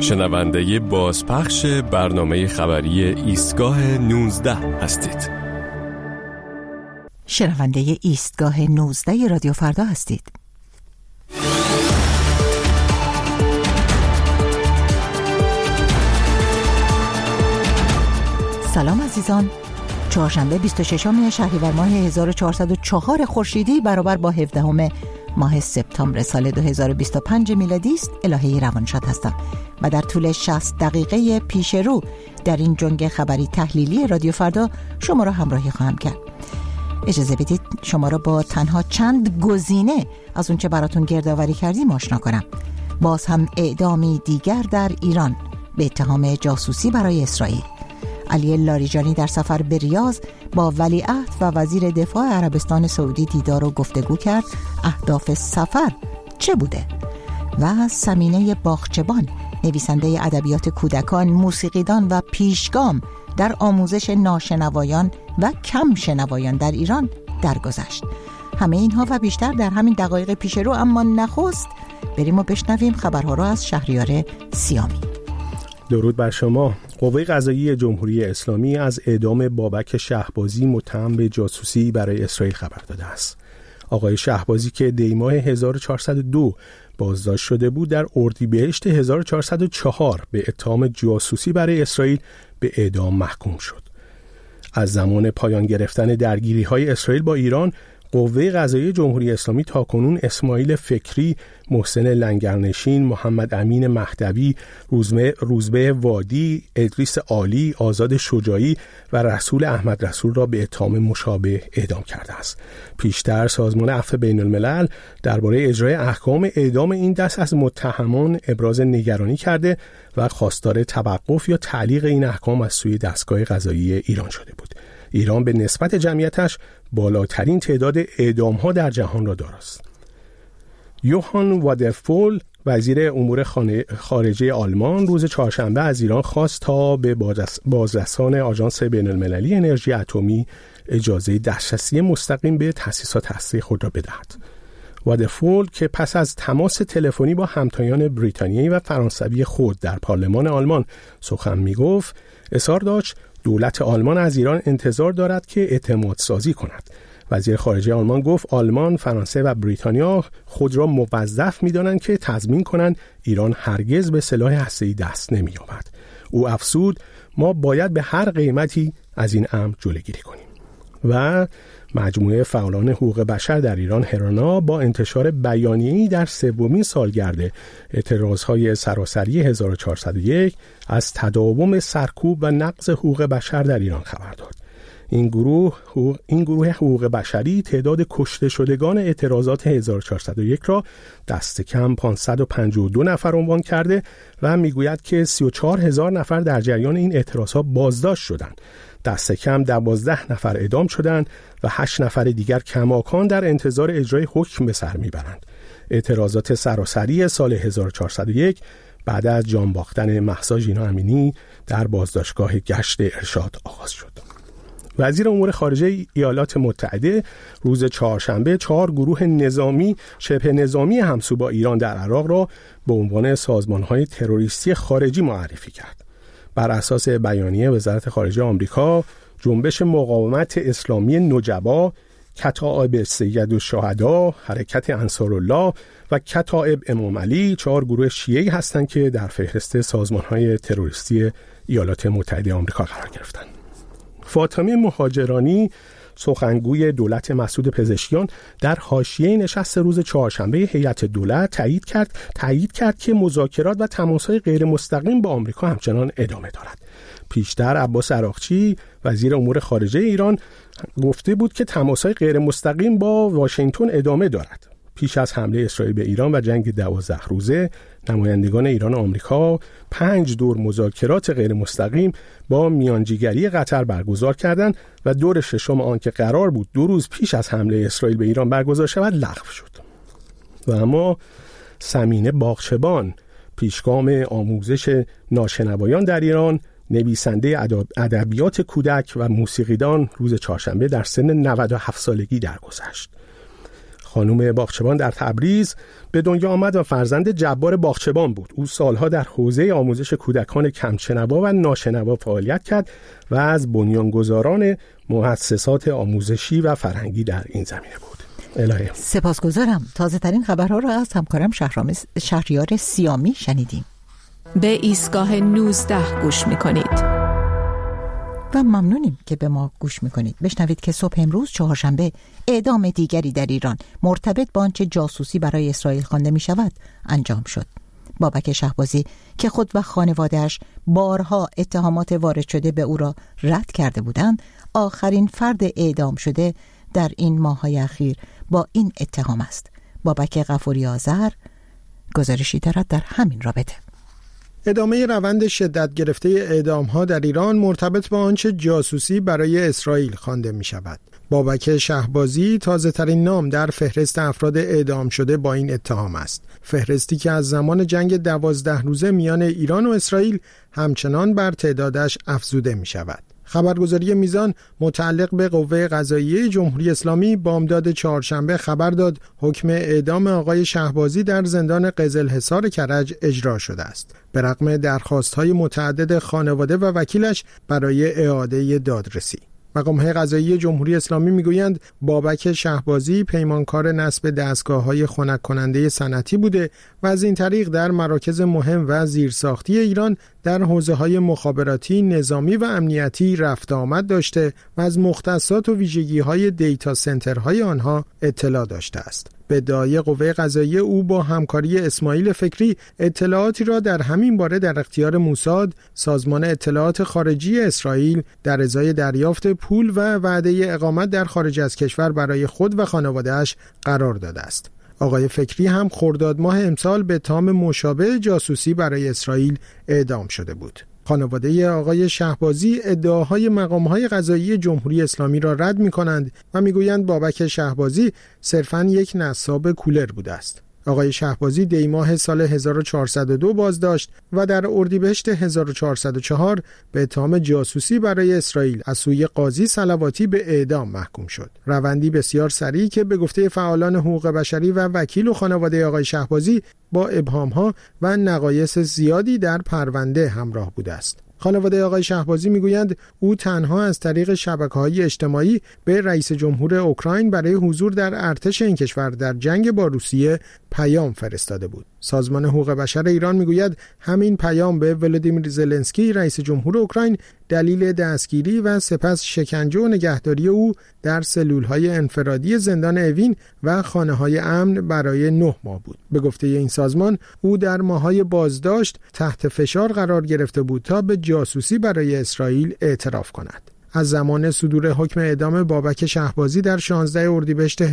شنونده بازپخش برنامه خبری ایستگاه 19 هستید. شنونده ایستگاه 19 رادیو فردا هستید. سلام عزیزان. چهارشنبه 26 شهریور ماه 1404 خورشیدی برابر با 17 ماه سپتامبر سال 2025 میلادی است. الهی روانشاد هستم و در طول 60 دقیقه پیش رو در این جنگ خبری تحلیلی رادیو فردا شما را همراهی خواهم کرد. اجازه بدید شما را با تنها چند گزینه از اون چه براتون گردآوری کردیم آشنا کنم. باز هم اعدامی دیگر در ایران به اتهام جاسوسی برای اسرائیل. علی لاریجانی در سفر به ریاض با ولیعهد و وزیر دفاع عربستان سعودی دیدار و گفتگو کرد. اهداف سفر چه بوده؟ و سمینه باغچبان، نویسنده ادبیات کودکان، موسیقیدان و پیشگام در آموزش ناشنوایان و کم شنوایان در ایران درگذشت. همه اینها و بیشتر در همین دقایق پیش رو، اما نخست بریم و بشنویم خبرها را از شهریار سیامی. درود بر شما. قوه قضاییه جمهوری اسلامی از اعدام بابک شهبازی متهم به جاسوسی برای اسرائیل خبر داده است. آقای شهبازی که دیماه 1402 بازداشت شده بود، در اردیبهشت 1404 به اتهام جاسوسی برای اسرائیل به اعدام محکوم شد. از زمان پایان گرفتن درگیری‌های اسرائیل با ایران، قوه قضاییه جمهوری اسلامی تاکنون اسماعیل فکری، محسن لنگرنشین، محمد امین مهدوی، روزبه وادی، ادریس عالی، آزاد شجاعی و رسول احمد رسول را به اتهام مشابه اعدام کرده است. پیشتر سازمان عفو بین الملل درباره اجرای احکام اعدام این دست از متهمان ابراز نگرانی کرده و خواستار توقف یا تعلیق این احکام از سوی دستگاه قضایی ایران شده بود. ایران به نسبت جمعیتش بالاترین تعداد اعدام‌ها در جهان را دارست. یوهان وادرفول، وزیر امور خارجه آلمان، روز چهارشنبه از ایران خواست تا به بازرسان آژانس بین‌المللی انرژی اتمی اجازه دسترسی مستقیم به تأسیسات هسته‌ای خود را بدهد. وادرفول که پس از تماس تلفنی با همتایان بریتانیایی و فرانسوی خود در پارلمان آلمان سخن می‌گفت، اصرار داشت دولت آلمان از ایران انتظار دارد که اعتماد سازی کند. وزیر خارجه آلمان گفت آلمان، فرانسه و بریتانیا خود را موظف می‌دانند که تضمین کنند ایران هرگز به سلاح هسته‌ای دست نمی‌یابد. او افزود ما باید به هر قیمتی از این امر جلوگیری کنیم. و مجموعه فعالان حقوق بشر در ایران هرانا با انتشار بیانیه‌ای در سومین سالگرد اعتراضهای سراسری 1401 از تداوم سرکوب و نقض حقوق بشر در ایران خبر داد. این گروه حقوق بشری تعداد کشته شدگان اعتراضات 1401 را دست کم 552 نفر عنوان کرده و میگوید که 34,000 نفر در جریان این اعتراضها بازداشت شدند. دست کم 12 نفر اعدام شدند و 8 نفر دیگر کماکان در انتظار اجرای حکم به سر میبرند. اعتراضات سراسری سال 1401 بعد از جان باختن مهسا ژینا امینی در بازداشتگاه گشت ارشاد آغاز شد. وزیر امور خارجه ایالات متحده روز چهارشنبه 4 گروه نظامی شبه نظامی همسو با ایران در عراق را به عنوان سازمان‌های تروریستی خارجی معرفی کرد. بر اساس بیانیه وزارت خارجه آمریکا، جنبش مقاومت اسلامی نجبا، کتائب سید الشهدا، حرکت انصارالله و کتائب امام علی 4 گروه شیعی هستند که در فهرست سازمان‌های تروریستی ایالات متحده آمریکا قرار گرفتند. فاطمه مهاجرانی، سخنگوی دولت مسعود پزشکیان، در حاشیه نشست روز چهارشنبه هیئت دولت تایید کرد که مذاکرات و تماس‌های غیر مستقیم با آمریکا همچنان ادامه دارد. پیشتر عباس عراقچی، وزیر امور خارجه ایران، گفته بود که تماس‌های غیر مستقیم با واشنگتن ادامه دارد. پیش از حمله اسرائیل به ایران و جنگ 12 روزه، نمایندگان ایران و آمریکا 5 دور مذاکرات غیر مستقیم با میانجیگری قطر برگزار کردند و دور ششم آن که قرار بود 2 روز پیش از حمله اسرائیل به ایران برگزار شود لغو شد. و اما سمینه باغچبان، پیشگام آموزش ناشنوایان در ایران، نویسنده ادبیات کودک و موسیقیدان، روز چهارشنبه در سن 97 سالگی درگذشت. خانم باغچبان در تبریز به دنیا آمد و فرزند جبار باغچبان بود. او سالها در حوزه آموزش کودکان کمشنوا و ناشنوا فعالیت کرد و از بنیانگذاران مؤسسات آموزشی و فرهنگی در این زمینه بود. الهه سپاسگزارم. تازه ترین خبرها را از همکارم شهریار سیامی شنیدیم. به ایستگاه 19 گوش می‌کنید. و ممنونیم که به ما گوش میکنید. بشنوید که صبح امروز چهارشنبه اعدام دیگری در ایران مرتبط با آنچه جاسوسی برای اسرائیل خوانده می شود انجام شد. بابک شهبازی که خود و خانواده‌اش بارها اتهامات وارد شده به او را رد کرده بودند، آخرین فرد اعدام شده در این ماه‌های اخیر با این اتهام است. بابک غفوری آذر گزارشی دارد در همین رابطه. ادامه روند شدت گرفته اعدام‌ها در ایران مرتبط با آنچه جاسوسی برای اسرائیل خوانده می‌شود. بابک شهبازی تازه‌ترین نام در فهرست افراد اعدام شده با این اتهام است. فهرستی که از زمان جنگ 12 روزه میان ایران و اسرائیل همچنان بر تعدادش افزوده می‌شود. خبرگزاری میزان متعلق به قوه قضاییه جمهوری اسلامی بامداد چهارشنبه خبر داد حکم اعدام آقای شهبازی در زندان قزلحصار کرج اجرا شده است. به رغم درخواست‌های متعدد خانواده و وکیلش برای اعاده دادرسی. مقام‌های قضایی جمهوری اسلامی میگویند بابک شهبازی پیمانکار نصب دستگاه‌های خنک کننده صنعتی بوده و از این طریق در مراکز مهم و زیرساختی ایران در حوزه‌های مخابراتی، نظامی و امنیتی رفت آمد داشته و از مختصات و ویژگی‌های دیتا سنترهای آنها اطلاع داشته است. به ادعای قوه قضاییه او با همکاری اسماعیل فکری اطلاعاتی را در همین باره در اختیار موساد، سازمان اطلاعات خارجی اسرائیل، در ازای دریافت پول و وعده اقامت در خارج از کشور برای خود و خانواده‌اش قرار داده است. آقای فکری هم خرداد ماه امسال به اتهام مشابه جاسوسی برای اسرائیل اعدام شده بود. خانواده آقای شهبازی ادعاهای مقام‌های قضایی جمهوری اسلامی را رد می‌کنند و می‌گویند بابک شهبازی صرفاً یک نصاب کولر بوده است. آقای شهبازی دی ماه سال 1402 بازداشت و در اردیبهشت 1404 به اتهام جاسوسی برای اسرائیل از سوی قاضی صلواتی به اعدام محکوم شد. روندی بسیار سریع که به گفته فعالان حقوق بشری و وکیل و خانواده آقای شهبازی با ابهام‌ها و نقایص زیادی در پرونده همراه بوده است. خانواده آقای شهبازی میگویند او تنها از طریق شبکه‌های اجتماعی به رئیس جمهور اوکراین برای حضور در ارتش این کشور در جنگ با روسیه پیام فرستاده بود. سازمان حقوق بشر ایران میگوید همین پیام به ولادیمیر زلنسکی رئیس جمهور اوکراین دلیل دستگیری و سپس شکنجه و نگهداری او در سلول‌های انفرادی زندان اوین و خانه‌های امن برای 9 ماه بود. به گفته این سازمان او در ماه‌های بازداشت تحت فشار قرار گرفته بود تا به جاسوسی برای اسرائیل اعتراف کند. از زمان صدور حکم اعدام بابک شهبازی در 16 اردیبهشت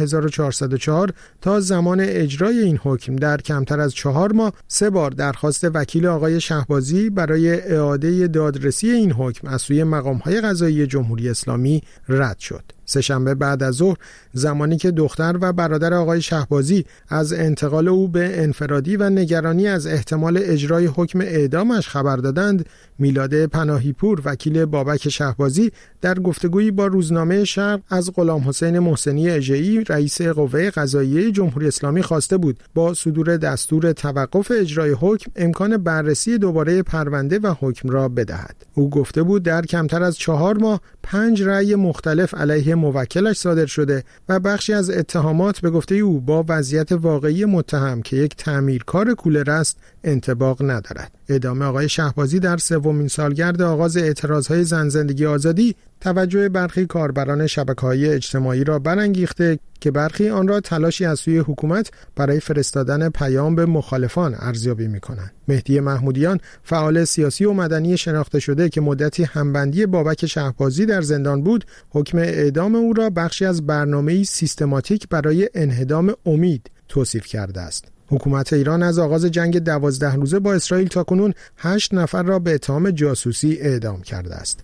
1404 تا زمان اجرای این حکم در کمتر از 4 ماه 3 بار درخواست وکیل آقای شهبازی برای اعاده دادرسی این حکم از سوی مقام‌های قضایی جمهوری اسلامی رد شد. سه‌شنبه بعد از ظهر زمانی که دختر و برادر آقای شهبازی از انتقال او به انفرادی و نگرانی از احتمال اجرای حکم اعدامش خبر دادند، میلاد پناهیپور وکیل بابک شهبازی در گفتگویی با روزنامه شرق از غلام حسین محسنی اژه‌ای رئیس قوه قضاییه جمهوری اسلامی خواسته بود با صدور دستور توقف اجرای حکم امکان بررسی دوباره پرونده و حکم را بدهد. او گفته بود در کمتر از 4 ماه 5 رأی مختلف علیه موکلش صادر شده و بخشی از اتهامات به گفته او با وضعیت واقعی متهم که یک تعمیرکار کولر است انطباق ندارد. اعدام آقای شهبازی در 3مین سالگرد آغاز اعتراضهای زن زندگی آزادی توجه برخی کاربران شبکه‌های اجتماعی را برانگیخته که برخی آن را تلاشی از سوی حکومت برای فرستادن پیام به مخالفان ارزیابی می‌کنند. مهدی محمودیان فعال سیاسی و مدنی شناخته شده که مدتی همبندی بابک شهبازی در زندان بود، حکم اعدام او را بخشی از برنامه‌ای سیستماتیک برای انهدام امید توصیف کرده است. حکومت ایران از آغاز جنگ 12 روزه با اسرائیل تاکنون 8 نفر را به اتهام جاسوسی اعدام کرده است.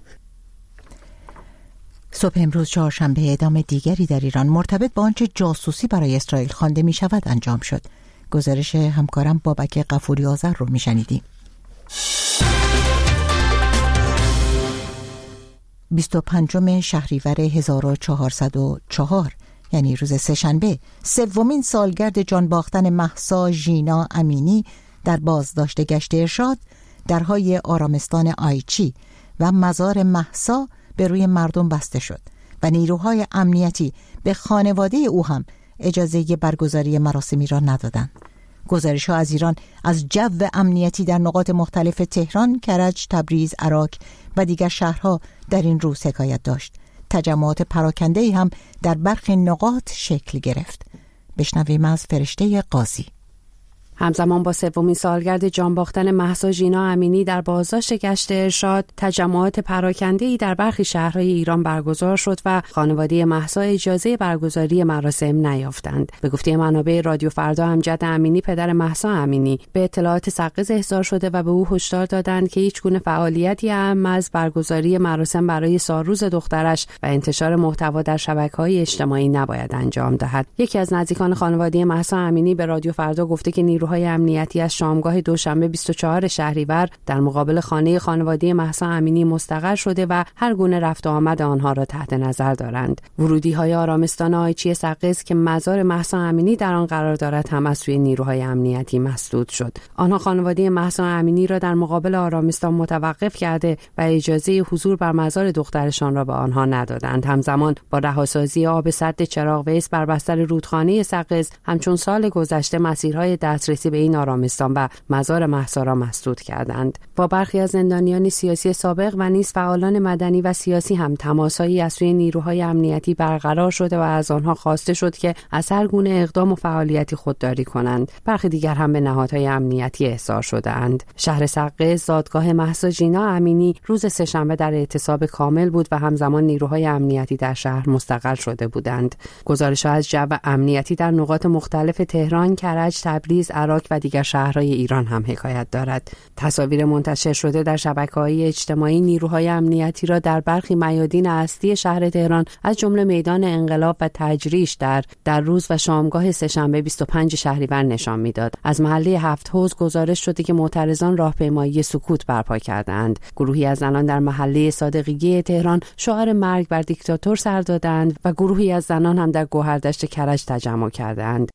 صبح امروز چهارشنبه اعدام دیگری در ایران مرتبط با آنچه جاسوسی برای اسرائیل خوانده می شود انجام شد. گزارش همکارم بابک غفوری آذر رو می شنیدیم. 25 شهریور 1404 یعنی روز سه‌شنبه، سومین سالگرد جان باختن مهسا ژینا امینی در بازداشت گشت ارشاد، درهای آرامستان آیچی و مزار مهسا به روی مردم بسته شد و نیروهای امنیتی به خانواده او هم اجازه برگزاری مراسمی را ندادند. گزارش‌ها از ایران از جو امنیتی در نقاط مختلف تهران، کرج، تبریز، عراق و دیگر شهرها در این روز حکایت داشت. تجمعات پراکنده‌ای هم در برخی نقاط شکل گرفت. بشنویم از فرشته قاضی. همزمان با سومین سالگرد جان باختن مهسا ژینا امینی در بازداشت گشت ارشاد، تجمعات پراکنده‌ای در برخی شهرهای ایران برگزار شد و خانواده مهسا اجازه برگزاری مراسم نیافتند. به گفته منابع رادیو فردا، امجد امینی پدر مهسا امینی به اطلاعات سقز احضار شده و به او هشدار دادند که هیچ گونه فعالیتی اهم از برگزاری مراسم برای سالروز دخترش و انتشار محتوا در شبکه‌های اجتماعی نباید انجام دهد. یکی از نزدیکان خانواده مهسا امینی به رادیو فردا گفته که نیروهای امنیتی از شامگاه دوشنبه 24 شهریور در مقابل خانه خانواده مهسا امینی مستقر شده و هر گونه رفت و آمد آنها را تحت نظر دارند. ورودی‌های آرامستان آیچی سقز که مزار مهسا امینی در آن قرار دارد هم از سوی نیروهای امنیتی مسدود شد. آنها خانواده مهسا امینی را در مقابل آرامستان متوقف کرده و اجازه حضور بر مزار دخترشان را به آنها ندادند. همزمان با رهاسازی آب سد چراغ ویس بر بستر رودخانه سقز، همچون سال گذشته مسیرهای دسترسی به این آرامستان و مزار مهسا را مسدود کردند. با برخی از زندانیان سیاسی سابق و نیز فعالان مدنی و سیاسی هم تماسهایی از سوی نیروهای امنیتی برقرار شده و از آنها خواسته شد که از هر گونه اقدام و فعالیتی خودداری کنند. برخی دیگر هم به نهادهای امنیتی احضار شده‌اند. شهر سقز، زادگاه مهسا ژینا امینی، روز سه‌شنبه در اعتصاب کامل بود و همزمان نیروهای امنیتی در شهر مستقر شده بودند. گزارش‌ها از جو امنیتی در نقاط مختلف تهران، کرج، تبریز، عراق و دیگر شهرهای ایران هم حکایت دارد. تصاویر منتشر شده در شبکه‌های اجتماعی نیروهای امنیتی را در برخی میادین اصلی شهر تهران از جمله میدان انقلاب و تجریش در روز و شامگاه سه‌شنبه 25 شهریور نشان می‌داد. از محله هفت حوض گزارش شده که معترضان راهپیمایی سکوت برپا کردند. گروهی از زنان در محله صادقیه تهران شعار مرگ بر دیکتاتور سر دادند و گروهی از زنان هم در گوهردشت کرج تجمع کردند.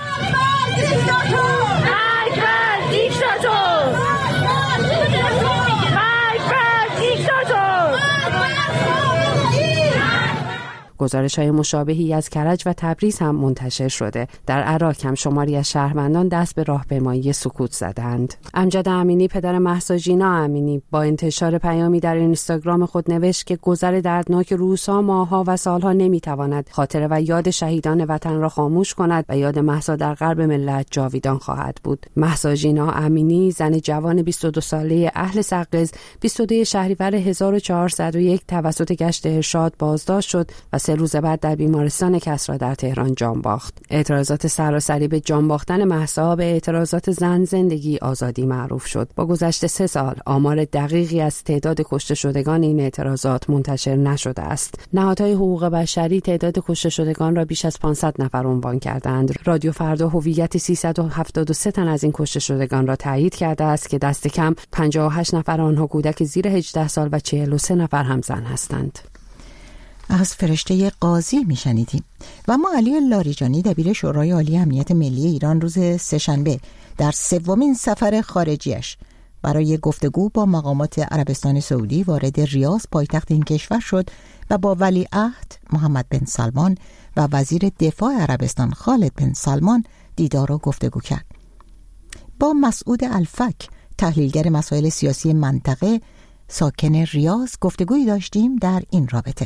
گزارش‌های مشابهی از کرج و تبریز هم منتشر شده. در عراق هم شماری از شهروندان دست به راهپیمایی سکوت زدند. امجد امینی پدر مهسا ژینا امینی با انتشار پیامی در اینستاگرام خود نوشت که گذر دردناک روزها، ماه‌ها و سالها نمی‌تواند خاطره و یاد شهیدان وطن را خاموش کند و یاد مهسا در قلب ملت جاویدان خواهد بود. مهسا ژینا امینی، زن جوان 22 ساله اهل سقز، 22 شهریور 1401 توسط گشت ارشاد بازداشت شد و 3 روز بعد در بیمارستان کسری در تهران جان باخت. اعتراضات سراسری به جان باختن مهسا به اعتراضات زن زندگی آزادی معروف شد. با گذشت 3 سال آمار دقیقی از تعداد کشته شدگان این اعتراضات منتشر نشده است. نهادهای حقوق بشری تعداد کشته شدگان را بیش از 500 نفر عنوان کردند. رادیو فردا هویت 373 تن از این کشته شدگان را تایید کرده است که دست کم 58 نفر آنها کودک زیر 18 سال و 43 نفر هم زن هستند. از فرشته قاضی میشنیدیم. و ما علی لاریجانی دبیر شورای عالی امنیت ملی ایران روز سه‌شنبه در 3مین سفر خارجیش برای گفتگو با مقامات عربستان سعودی وارد ریاض پایتخت این کشور شد و با ولیعهد محمد بن سلمان و وزیر دفاع عربستان خالد بن سلمان دیدار و گفتگو کرد. با مسعود الفک، تحلیلگر مسائل سیاسی منطقه ساکن ریاض، گفتگویی داشتیم در این رابطه.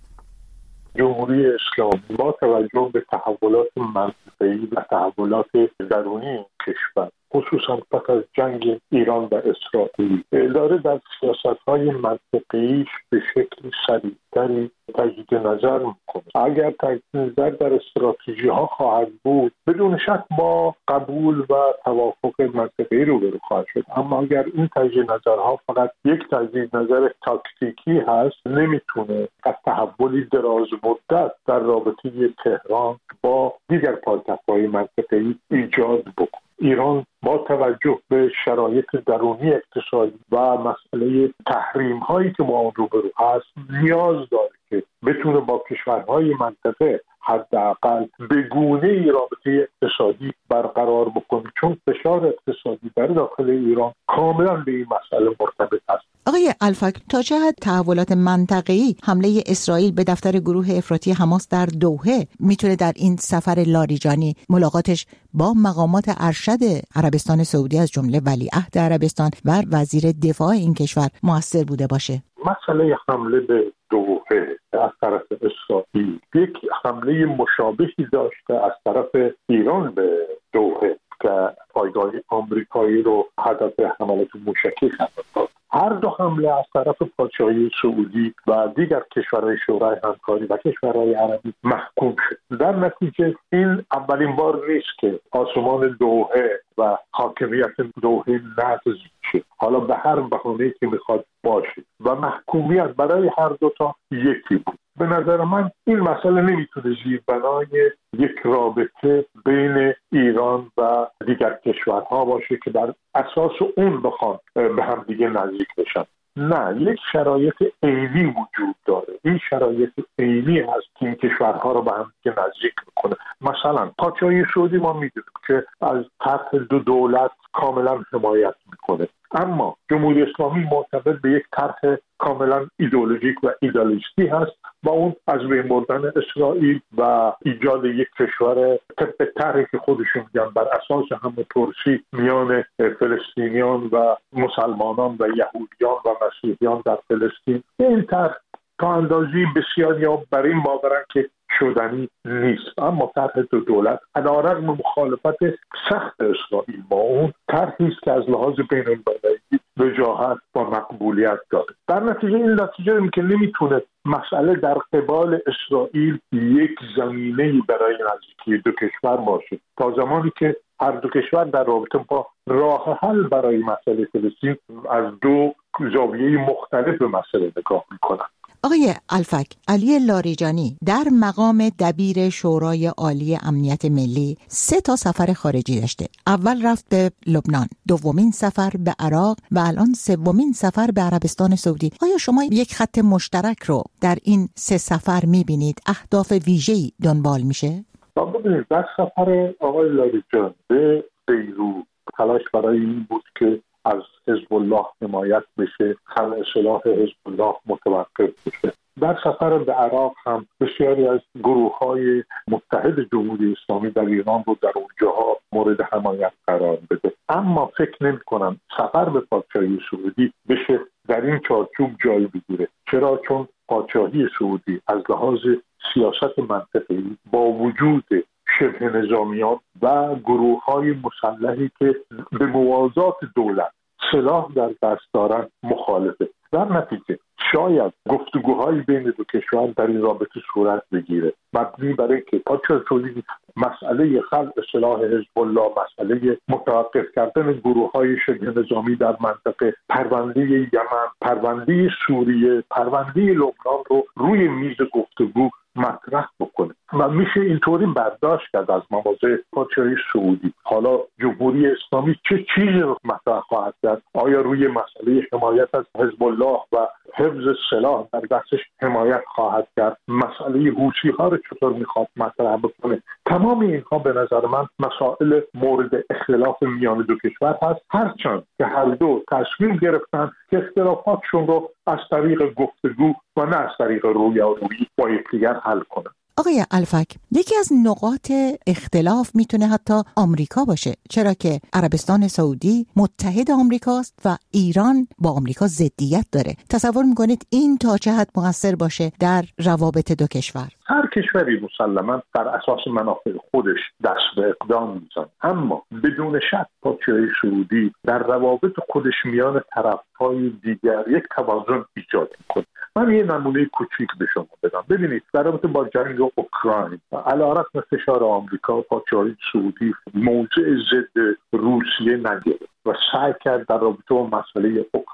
جمهوری اسلامی با توجه به تحولات منطقه‌ای و تحولات درونی کشور، خصوصا پس از جنگ ایران و اسرائیل، داره در سیاست‌های منطقه‌ایش به شکل سریع‌تری تجدید نظر می‌کنه. اگر تجدید نظر در استراتژی‌ها خواهد بود، بدون شک با قبول و توافق منطقه‌ای روبرو خواهد شد. اما اگر این تجدید نظرها فقط یک تجدید نظر تاکتیکی هست، نمیتونه از تحولی دراز مدت در رابطه تهران با دیگر پایتخت‌های منطقه‌ای ایجاد بکنه. ایران با توجه به شرایط درونی اقتصادی و مسئله تحریم هایی که با آن روبرو هست، نیاز داره که بتونه با کشورهای منطقه حداقل به گونه‌ای رابطه اقتصادی برقرار بکنیم، چون فشار اقتصادی در داخل ایران کاملا به این مسئله مرتبط است. آقای الفک، تا چه حد تحولات منطقه‌ای حمله اسرائیل به دفتر گروه افراطی حماس در دوحه میتونه در این سفر لاریجانی ملاقاتش با مقامات ارشد عربستان سعودی از جمله ولیعهد عربستان و وزیر دفاع این کشور مؤثر بوده باشه؟ مسئله حمله به دوحه از طرف اسرائیل یک حمله مشابهی داشته از طرف ایران به دوحه که پایگاه آمریکایی رو هدف حملات موشکی قرار داد. هر دو حمله از طرف پادشاهی سعودی و دیگر کشورهای شورای همکاری و کشورهای عربی محکوم شد. در نتیجه این اولین بار نیست که آسمان دوحه و حاکمیت دوحه نقض شد، حالا به هر بهانه‌ای که میخواد باشه، و محکومیت برای هر دوتا یکی بود. به نظر من این مسئله نمیتونه زیربنای یک رابطه بین ایران و دیگر کشورها باشه که در اساس اون بخوان به هم دیگه نزدیک بشن. نه، یک شرایط عینی وجود داره. این شرایط عینی هست که این کشورها رو به هم دیگه نزدیک میکنه. مثلا پادشاهی سعودی ما میدونیم که از طرح دو دولت کاملا حمایت میکنه، اما جمهوری اسلامی معتقد به یک طرح کاملا ایدئولوژیک و ایدئالیستی هست و اون از بین بردن اسرائیل و ایجاد یک کشور طبق طرحی که خودشون میگن بر اساس هم‌پرسی میان فلسطینیان و مسلمانان و یهودیان و مسیحیان در فلسطین. این طرح تا اندازی بسیاری برای این باورن که شدنی نیست، اما طرح دو دولت علیرغم مخالفت سخت اسرائیل با اون طرحی است که از لحاظ بین‌المللی وجاهت و مقبولیت داره. در نتیجه این نتیجه که نمیتونه مسئله در قبال اسرائیل یک زمینه‌ای برای نزدیکی دو کشور باشه تا زمانی که هر دو کشور در رابطه با راه حل برای مسئله فلسطین از دو زاویه مختلف به مسئله نگاه میکنن. آقای الفک، علی لاریجانی در مقام دبیر شورای عالی امنیت ملی 3 سفر خارجی داشته. اول رفت به لبنان، دومین سفر به عراق و الان 3مین سفر به عربستان سعودی. آیا شما یک خط مشترک رو در این 3 سفر می‌بینید؟ اهداف ویژه‌ای دنبال میشه؟ ببینید، در سفر آقای لاریجانی به بیروت تلاش برای این بود که از حزب الله حمایت بشه، خلع سلاح حزب الله متوقف بشه. در سفر به عراق هم بسیاری از گروه‌های متحد جمهوری اسلامی در ایران رو در اونجاها مورد حمایت قرار بده. اما فکر نمی‌کنم سفر به پادشاهی سعودی بشه در این چارچوب جای بگیره. چرا؟ چون پادشاهی سعودی از لحاظ سیاست منطقه‌ای با وجود شبه نظامیان و گروه‌های مسلحی که به موازات دولت سلاح در دست دارن مخالفه. در نتیجه شاید گفتگوهای بین دو کشور در این رابطه صورت بگیره، مبنی برای که پادشاه سعودی مسئله خلع سلاح حزب الله، مسئله متوقف کردن گروه‌های شبه نظامی در منطقه، پرونده یمن، پرونده سوریه، پرونده لبنان رو روی میز گفتگو مطرح بکنه و میشه اینطوری برداشت کرد از مواضع پادشاهی سعودی. حالا جمهوری اسلامی چه چیزی رو مطرح خواهد کرد؟ آیا روی مسئله حمایت از حزب الله و حفظ سلاح در دستش حمایت خواهد کرد؟ مسئله حوثی‌ها رو چطور میخواد مطرح بکنه؟ تمام اینها به نظر من مسائل مورد اختلاف میان دو کشور هست، هرچند که هر دو تصمیم گرفتن که اختلافاتشون رو از طریق گفتگو و نه از طریق رویارویی با یکدیگر حل کنن. آقای الفک، یکی از نقاط اختلاف میتونه حتی آمریکا باشه، چرا که عربستان سعودی متحد آمریکاست و ایران با آمریکا ضدیت داره. تصور میکنید این تا چه حد مؤثر باشه در روابط دو کشور؟ هر کشوری مسلماً در اساس منافع خودش دست به اقدام میزنه، اما بدون شک پادشاهی سعودی در روابط خودش میان طرف‌های دیگر یک توازن ایجاد میکنه. من یه نمونه کوچیک به شما بدم. ببینید، در رابطه با جنگ اوکراین علیرغم فشار آمریکا، پادشاهی سعودی موضع ضد روسیه نگرفت و سعی کرد در رابطه با مسئله اوکراین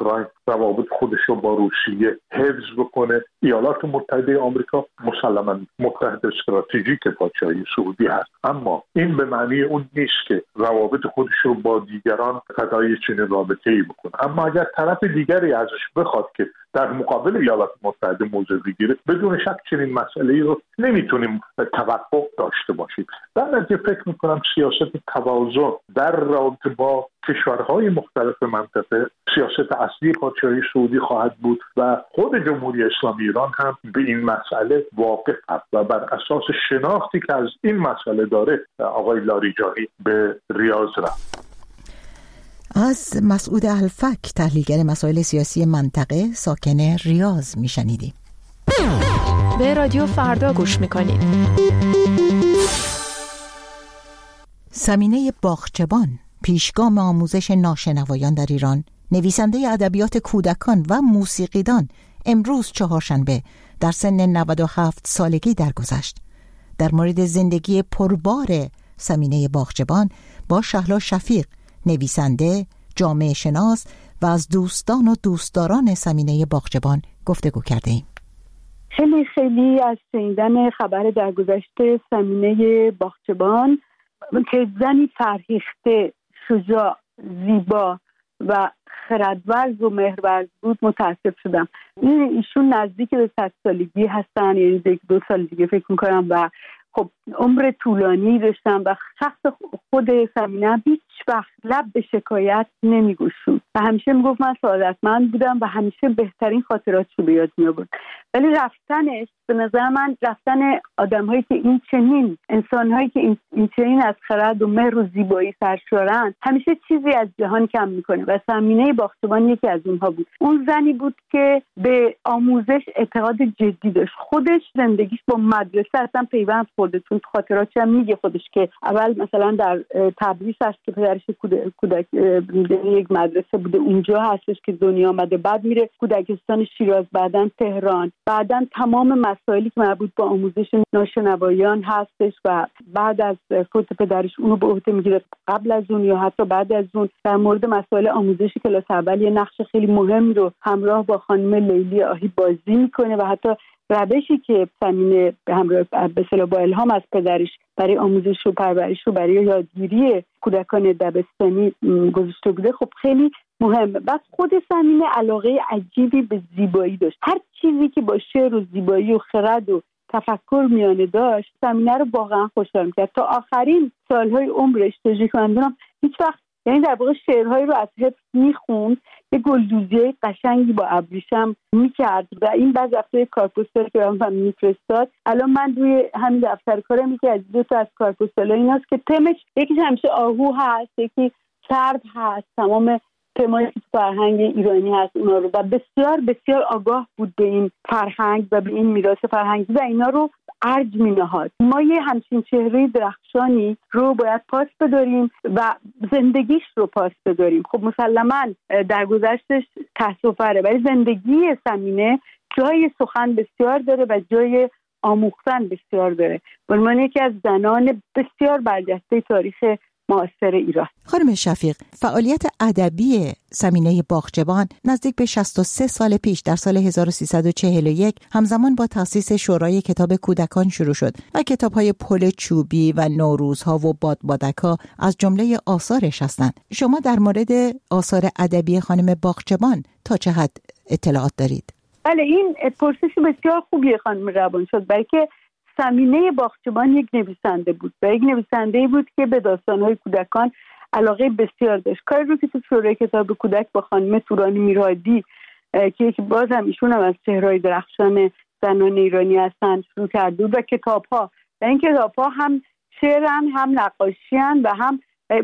روابط خودش رو با روسیه حفظ بکنه. ایالات متحده آمریکا مسلماً متحد استراتژیک پادشاهی سعودی هست، اما این به معنی اون نیست که روابط خودش رو با دیگران فدای چنین رابطه‌ای بکنه. اما اگر طرف دیگری ازش بخواد که در مقابل ایالات متحده موضع بگیره، بدون شک چنین مسئله‌ای رو نمیتونیم توقع داشته باشیم. در نتیجه فکر میکنم سیاست توازن در رابطه با کشورهای مختلف منطقه سیاست اصلی پادشاهی سعودی خواهد بود و خود جمهوری اسلامی ایران هم به این مسئله واقف است و بر اساس شناختی که از این مسئله داره آقای لاریجانی به ریاض رفت. از مسعود الفک، تحلیلگر مسائل سیاسی منطقه ساکن ریاض میشنیدیم. به رادیو فردا گوش میکنید. ثمینه باغچبان، پیشگام آموزش ناشنوایان در ایران، نویسنده ادبیات کودکان و موسیقیدان، امروز چهارشنبه در سن 97 سالگی درگذشت. در مورد زندگی پربار ثمینه باغچبان با شهلا شفیق، نویسنده، جامعه شناس و از دوستان و دوستداران ثمینه باغچبان گفتگو کرده ایم. خیلی از شنیدن خبر درگذشت ثمینه باغچبان که زنی فرهیخته، شجاع، زیبا و خردورز و مهرورز بود متاسف شدم. ایشون نزدیک به 100 سالگی هستن، یعنی 2 سال دیگه فکر میکنم، و خب عمر طولانی داشتن و شخص خود ثمینه هیچ وقت لب به شکایت نمیگشود و همیشه میگفت من سعادتمند بودم و همیشه بهترین خاطراتشو به یاد میآورد. ولی رفتنش به نظر من رفتن آدم‌هایی که این چنین انسان‌هایی که این چنین از خرد و مهر و زیبایی سرشارن همیشه چیزی از جهان کم میکنه و ثمینه باغچبان یکی از اونها بود. اون زنی بود که به آموزش اعتقاد جدی داشت. خودش زندگیش با مدرسه اصلا پیوند خورده، چون خاطراتش هم میگه خودش که اول مثلا در تبریز هست که پدرش کودک یک مدرسه بوده، اونجا هستش که دنیا آمده، بعد میره کودکستان شیراز، بعدن تهران، بعدن تمام مسائلی که مربوط به آموزش ناشنوایان هستش و بعد از فوت پدرش اونو به عهده میگیره. قبل از اون یا حتی بعد از اون در مورد مسائل آموزش کلاس اول یه نقش خیلی مهم رو همراه با خانم لیلی آهی بازی میکنه و حتی روشی که ثمینه به همراه به اصطلاح با الهام از پدرش برای آموزش و پرورش و برای یادگیری کودکان دبستانی گذاشته بوده خب خیلی مهمه. بس خود ثمینه علاقه عجیبی به زیبایی داشت. هر چیزی که با شعر و زیبایی و خرد و تفکر میانه داشت ثمینه رو واقعا خوشحال می‌کرد. تا آخرین سالهای عمرش تجربه کردم هیچ وقت، یعنی در واقع شعرهایی رو از حفظ میخوند، یه گلدوزی قشنگی با ابریشم میکرد و این بعض وقتا کارپوستال که هم میفرستاد. الان من روی همین دفتر کارم یکی از 2 تا از کارپوستال‌ها ایناست که تمش یکی همیشه آهو هست، یکی چرب هست، تمام تمایی که فرهنگ ایرانی هست اونا رو، و بسیار بسیار آگاه بود به این فرهنگ و به این میراث فرهنگی و اینا رو ارج می‌نهاد. ما یه همچین چهره درخشانی رو باید پاس بداریم و زندگیش رو پاس بداریم. خب مسلماً در گذشتش تأسف‌آوره، ولی زندگی ثمینه جای سخن بسیار داره و جای آموختن بسیار داره. به عنوان یکی از زنان بسیار برجسته تاریخ معاصر ایران. خانم شفیق، فعالیت ادبی ثمینه باغچبان نزدیک به 63 سال پیش در سال 1341 همزمان با تأسیس شورای کتاب کودکان شروع شد و کتاب‌های پل چوبی و نوروزها و بادبادک‌ها از جمله آثارش هستند. شما در مورد آثار ادبی خانم باغچبان تا چه حد اطلاعات دارید؟ بله، این پرسش بسیار خوبیه خانم روان شد، بلکه ثمینه باغچبان یک نویسنده بود و یک نویسنده‌ای بود که به داستان‌های کودکان علاقه بسیار داشت. کاری رو که تو شورای کتاب کودک با خانم تورانی میرادی که باز هم ایشون هم از چهره‌های درخشان زنان ایرانی هستن شروع کرده بود و کتاب‌ها و این کتاب‌ها هم شعرن، هم نقاشی‌ان و هم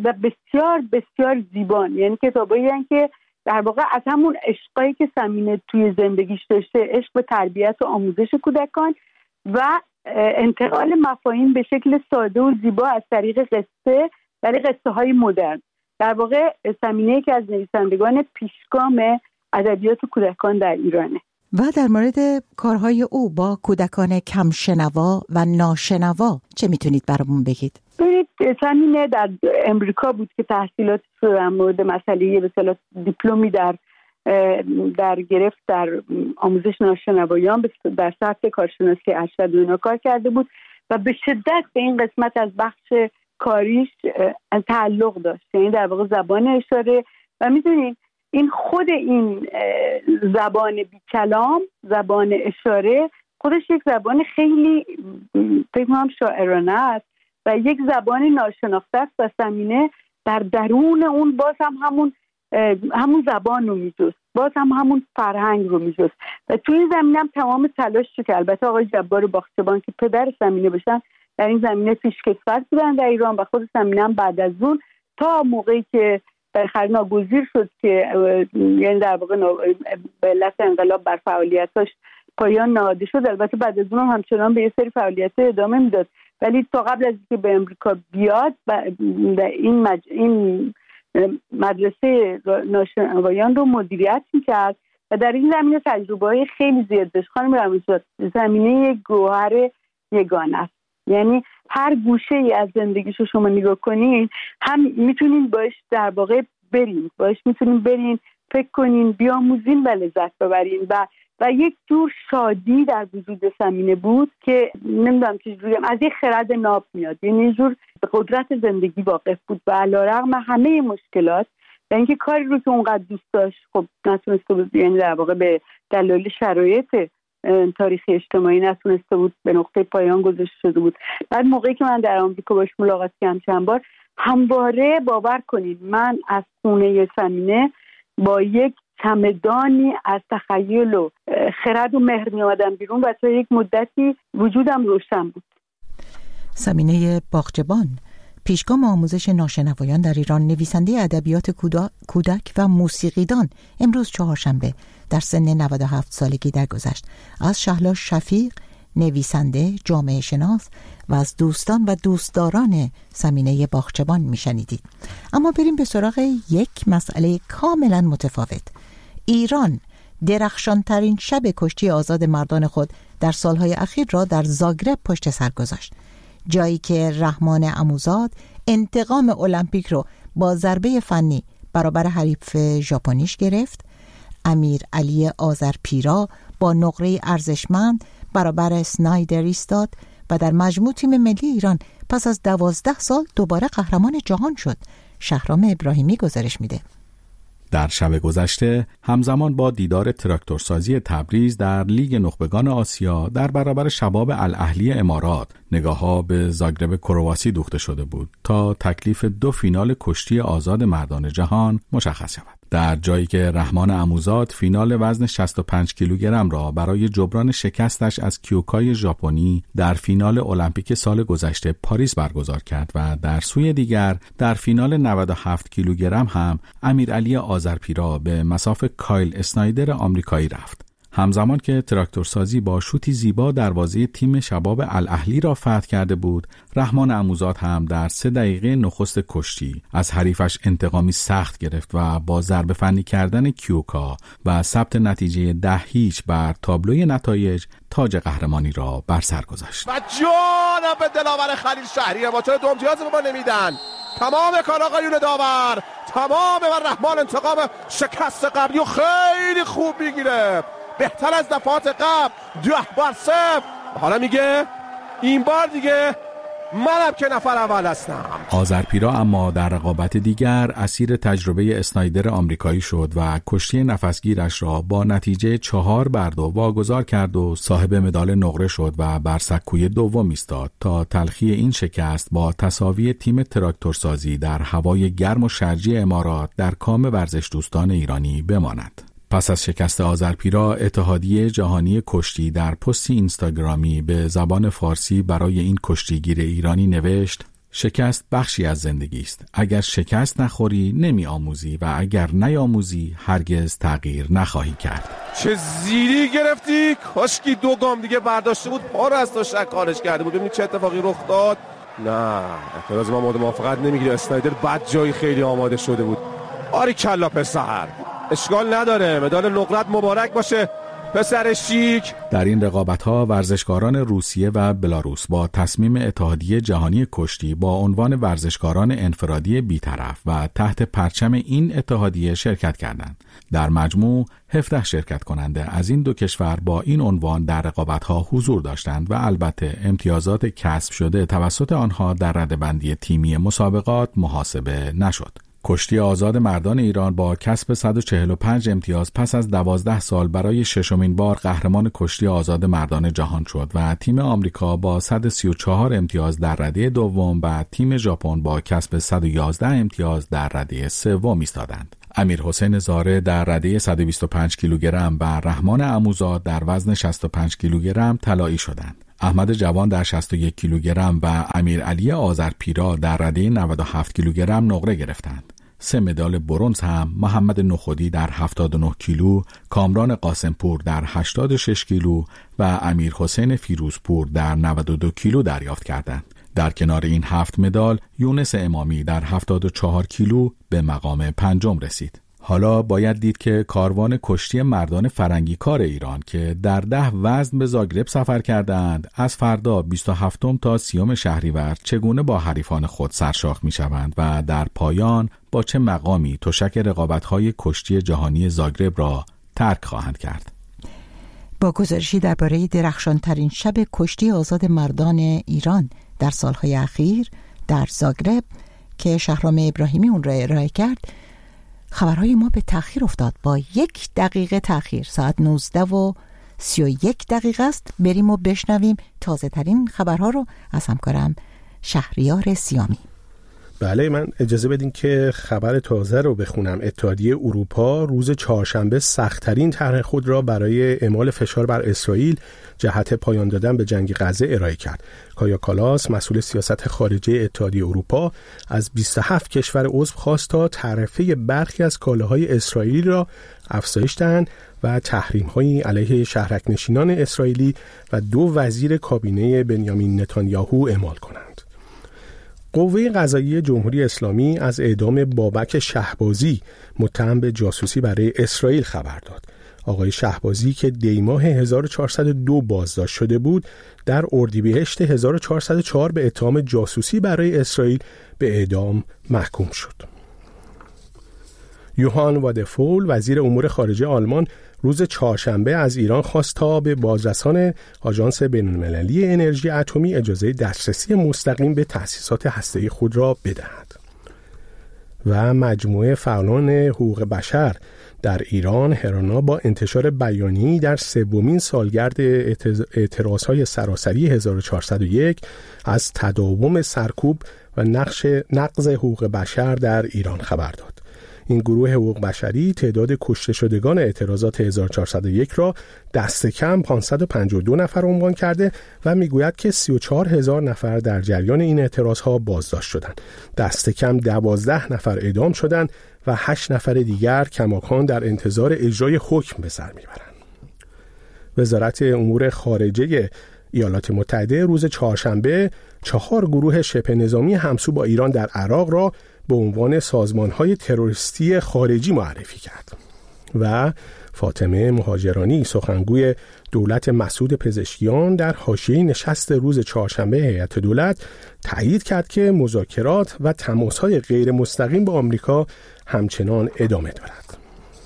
بسیار بسیار زیبان، یعنی کتابایی هستن که در واقع از همون عشقایی که ثمینه توی زندگیش داشته، عشق به تربیت و آموزش کودکان و انتقال مفاهیم به شکل ساده و زیبا از طریق قصه، ولی قصه های مدرن. در واقع ثمینه که از نویسندگان پیشگام ادبیات کودکان در ایرانه. و در مورد کارهای او با کودکان کم شنوا و ناشنوا چه میتونید برامون بگید؟ ببینید، ثمینه در امریکا بود که تحصیلاتش رو در مورد مسئله به اصطلاح دیپلمی در در گرفت در آموزش ناشنوایان در سطح کارشناسی ارشد و اینا کار کرده بود و به شدت به این قسمت از بخش کاریش تعلق داشت، یعنی در واقع زبان اشاره. و میدونین این خود این زبان بی کلام، زبان اشاره، خودش یک زبان خیلی فکر کنم شاعرانه است و یک زبان ناشناخته است و ثمینه در درون اون باز هم همون زبان رو میجست، باز هم همون فرهنگ رو میجست و توی این زمینه هم تمام تلاش شد که البته آقای جبار باغچبان که پدر ثمینه بشن در این زمینه پیشکسوت بودن در ایران و خود ثمینه هم بعد از اون تا موقعی که بالاخره ناگزیر شد که یعنی در واقع به علت انقلاب بر فعالیتاش پایان نهاده شد، البته بعد از اون هم همچنان به یه سری فعالیت‌ها ادامه میداد، ولی تا قبل از اینکه به امریکا بیاد این مدرسه ناشنوایان رو مدیریت میکرد و در این زمینه تجربه‌های خیلی زیاد داشت. خانم رمزی، زمینه یک گوهر یگانه است، یعنی هر گوشه ای از زندگیشو شما نگاه کنین هم میتونین باش در واقع برین، باش میتونین برین فکر کنین، بیاموزین و لذت ببرین و یک جور شادی در وجود ثمینه بود که نمیدونم چجوری از یک خرد ناب میاد، یعنی یه جور قدرت زندگی واقف بود و علیرغم همه مشکلات و اینکه کاری رو که اونقدر دوست داشت خب نتونسته بود، یعنی در واقع به دلایل شرایط تاریخی اجتماعی نتونسته بود به نقطه پایان گذاشته شده بود. بعد موقعی که من در آمریکا باش ملاقات کردم چند بار، همواره باور کنید من از خونه ثمینه با یک چمدانی از تخیل و خرد و مهر می آمدم بیرون و تا یک مدتی وجودم روشن بود. ثمینه باغچبان، پیشگام آموزش ناشنوایان در ایران، نویسنده ادبیات کودک و موسیقیدان، امروز چهارشنبه در سن 97 سالگی درگذشت. از شهلا شفیق، نویسنده، جامعه شناس و از دوستان و دوستداران ثمینه باغچبان میشنیدید. اما بریم به سراغ یک مسئله کاملا متفاوت. ایران درخشانترین شب کشتی آزاد مردان خود در سالهای اخیر را در زاگرب پشت سر گذاشت، جایی که رحمان عموزاد انتقام المپیک رو با ضربه فنی برابر حریف ژاپنیش گرفت. امیر علی آذرپیرا با نقره ارزشمند برابر اسنایدر ایستاد و در مجموع تیم ملی ایران پس از 12 سال دوباره قهرمان جهان شد. شهرام ابراهیمی گزارش میده. در شب گذشته همزمان با دیدار تراکتورسازی تبریز در لیگ نخبگان آسیا در برابر شباب الاهلی امارات، نگاه‌ها به زاگرب کرواسی دوخته شده بود تا تکلیف 2 فینال کشتی آزاد مردان جهان مشخص شود. در جایی که رحمان عموزاد فینال وزن 65 کیلوگرم را برای جبران شکستش از کیوکای ژاپنی در فینال المپیک سال گذشته پاریس برگزار کرد و در سوی دیگر در فینال 97 کیلوگرم هم امیرعلی آذرپیرا به مصاف کایل اسنایدر آمریکایی رفت. همزمان که تراکتورسازی با شوتی زیبا دروازه تیم شباب الاهلی را فتح کرده بود، رحمان عموزاد هم در 3 دقیقه نخست کشتی از حریفش انتقامی سخت گرفت و با ضربه فنی کردن کیوکا و ثبت نتیجه 10-0 بر تابلوی نتایج تاج قهرمانی را بر سر گذاشت. و جانب به دلاور خلیل شهریه، با چرا امتیاز به ما نمیدن؟ تمام کار آقایون داور، تمام و رحمان انتقام شکست قبلی و خیلی خوب میگیره، بهتر از دفعات قبل 10-0. حالا میگه این بار دیگه منم که نفر اول هستم. آذرپیرا اما در رقابت دیگر اسیر تجربه اسنایدر آمریکایی شد و کشتی نفسگیرش را با نتیجه 4-2 واگذار کرد و صاحب مدال نقره شد و بر سکوی دوم ایستاد تا تلخی این شکست با تساوی تیم تراکتورسازی در هوای گرم و شرجی امارات در کام ورزش دوستان ایرانی بماند. پس از شکست آذرپیرا، اتحادیه جهانی کشتی در پستی اینستاگرامی به زبان فارسی برای این کشتیگیر ایرانی نوشت: شکست بخشی از زندگی است. اگر شکست نخوری نمی آموزی و اگر نیاموزی هرگز تغییر نخواهی کرد. چه زیری گرفتی؟ کاشکی 2 گام دیگه برداشته بود، پا رو از تشک خارج کرده بود. ببینید چه اتفاقی رخ داد. نه، اعتراض ما مورد موافقت نمیگیره. اسنایدر بد جایی خیلی آماده شده بود. آری کلا پسر، اشکال نداره، مدال نقرت مبارک باشه. پسر شیک. در این رقابت‌ها ورزشکاران روسیه و بلاروس با تصمیم اتحادیه جهانی کشتی با عنوان ورزشکاران انفرادی بی‌طرف و تحت پرچم این اتحادیه شرکت کردند. در مجموع 17 شرکت کننده از این دو کشور با این عنوان در رقابت‌ها حضور داشتند و البته امتیازات کسب شده توسط آنها در رده‌بندی تیمی مسابقات محاسبه نشد. کشتی آزاد مردان ایران با کسب 145 امتیاز پس از 12 سال برای ششمین بار قهرمان کشتی آزاد مردان جهان شد و تیم آمریکا با 134 امتیاز در رده دوم و تیم ژاپن با کسب 111 امتیاز در رده سوم ایستادند. امیرحسین زاره در رده 125 کیلوگرم و رحمان عموزاد در وزن 65 کیلوگرم طلایی شدند. احمد جوان در 61 کیلوگرم و امیرعلی آذرپیرا در رده 97 کیلوگرم نقره گرفتند. 3 مدال برنز هم محمد نخودی در 79 کیلو، کامران قاسمپور در 86 کیلو و امیرحسین فیروزپور در 92 کیلو دریافت کردند. در کنار این 7 مدال، یونس امامی در 74 کیلو به مقام پنجم رسید. حالا باید دید که کاروان کشتی مردان فرنگی کار ایران که در 10 وزن به زاگرب سفر کردند، از فردا 27 تا 30 شهریور چگونه با حریفان خود سرشاخ می شوند و در پایان با چه مقامی تشک رقابت‌های کشتی جهانی زاگرب را ترک خواهند کرد. با گزارشی درباره درخشان‌ترین شب کشتی آزاد مردان ایران در سالهای اخیر در زاگرب که شهرام ابراهیمی اون را ارائه کرد، خبرهای ما به تأخیر افتاد. با 1 دقیقه تأخیر، ساعت 19:31 است. بریم و بشنویم تازه ترین خبرها رو از همکارم شهریار سیامی. بله، من اجازه بدین که خبر تازه رو بخونم. اتحادیه اروپا روز چهارشنبه سخت‌ترین طرح خود را برای اعمال فشار بر اسرائیل جهت پایان دادن به جنگ غزه ارائه کرد. کایا کالاس، مسئول سیاست خارجی اتحادیه اروپا، از 27 کشور عضو خواست تا تعرفه برخی از کالاهای اسرائیلی را افزایش دهند و تحریم‌هایی علیه شهرک‌نشینان اسرائیلی و 2 وزیر کابینه بنیامین نتانیاهو اعمال کنند. قوه قضاییه جمهوری اسلامی از اعدام بابک شهبازی متهم به جاسوسی برای اسرائیل خبر داد. آقای شهبازی که دیماه 1402 بازداشت شده بود، در اردیبهشت 1404 به اتهام جاسوسی برای اسرائیل به اعدام محکوم شد. یوهان وادفول، وزیر امور خارجه آلمان، روز چهارشنبه از ایران خواست تا به بازرسان آژانس بین‌المللی انرژی اتمی اجازه دسترسی مستقیم به تأسیسات هسته‌ای خود را بدهد. و مجموعه فعالان حقوق بشر در ایران هرانا با انتشار بیانیه‌ای در 3مین سالگرد اعتراض‌های سراسری 1401 از تداوم سرکوب و نقض حقوق بشر در ایران خبر داد. این گروه حقوق بشری تعداد کشته شدگان اعتراضات 1401 را دست کم 552 نفر عنوان کرده و میگوید که 34,000 نفر در جریان این اعتراضها بازداشت شدند. دست کم 12 نفر اعدام شدند و 8 نفر دیگر کماکان در انتظار اجرای حکم به سر میبرند. وزارت امور خارجه ایالات متحده روز چهارشنبه 4 گروه شبه نظامی همسو با ایران در عراق را به عنوان سازمان‌های تروریستی خارجی معرفی کرد. و فاطمه مهاجرانی، سخنگوی دولت مسعود پزشکیان، در حاشیه نشست روز چهارشنبه هیئت دولت تأیید کرد که مذاکرات و تماس‌های غیر مستقیم با آمریکا همچنان ادامه دارد.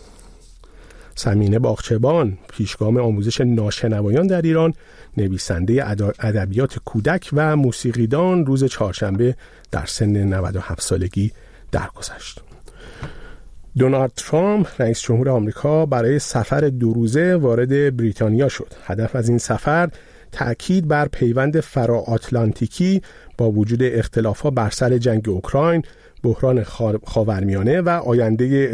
سمینه باغچبان، پیشگام آموزش ناشنوایان در ایران، نویسنده ادبیات کودک و موسیقیدان، روز چهارشنبه در سن 97 سالگی درگذشت. دونالد ترامپ، رئیس جمهور آمریکا، برای سفر 2 روزه وارد بریتانیا شد. هدف از این سفر تأکید بر پیوند فرا-آتلانتیکی با وجود اختلافات بر سر جنگ اوکراین، بحران خاورمیانه و آینده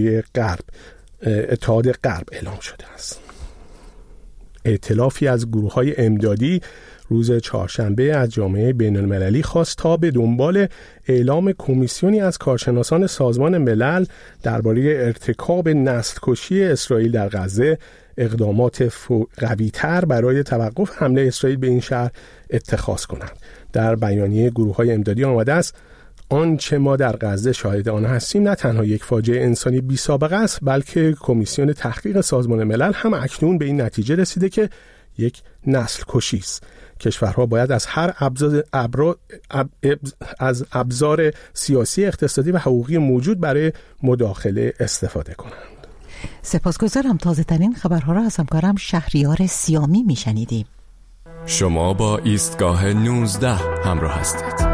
اتحاد غرب اعلام شده است. ائتلافی از گروه‌های امدادی روز چهارشنبه از جامعه بین‌المللی خواست تا به دنبال اعلام کمیسیونی از کارشناسان سازمان ملل درباره ارتکاب نسل‌کشی اسرائیل در غزه اقدامات قوی‌تر برای توقف حمله اسرائیل به این شهر اتخاذ کنند. در بیانیه گروه‌های امدادی آمده است آنچه ما در غزه شاهد آن هستیم نه تنها یک فاجعه انسانی بی سابقه است، بلکه کمیسیون تحقیق سازمان ملل هم اکنون به این نتیجه رسیده که یک نسل کشی است. کشورها باید از هر ابزار سیاسی، اقتصادی و حقوقی موجود برای مداخله استفاده کنند. سپاسگزارم. تازه ترین خبرها را از همکارم شهریار سیامی میشنیدیم. شما با ایستگاه 19 همراه هستید.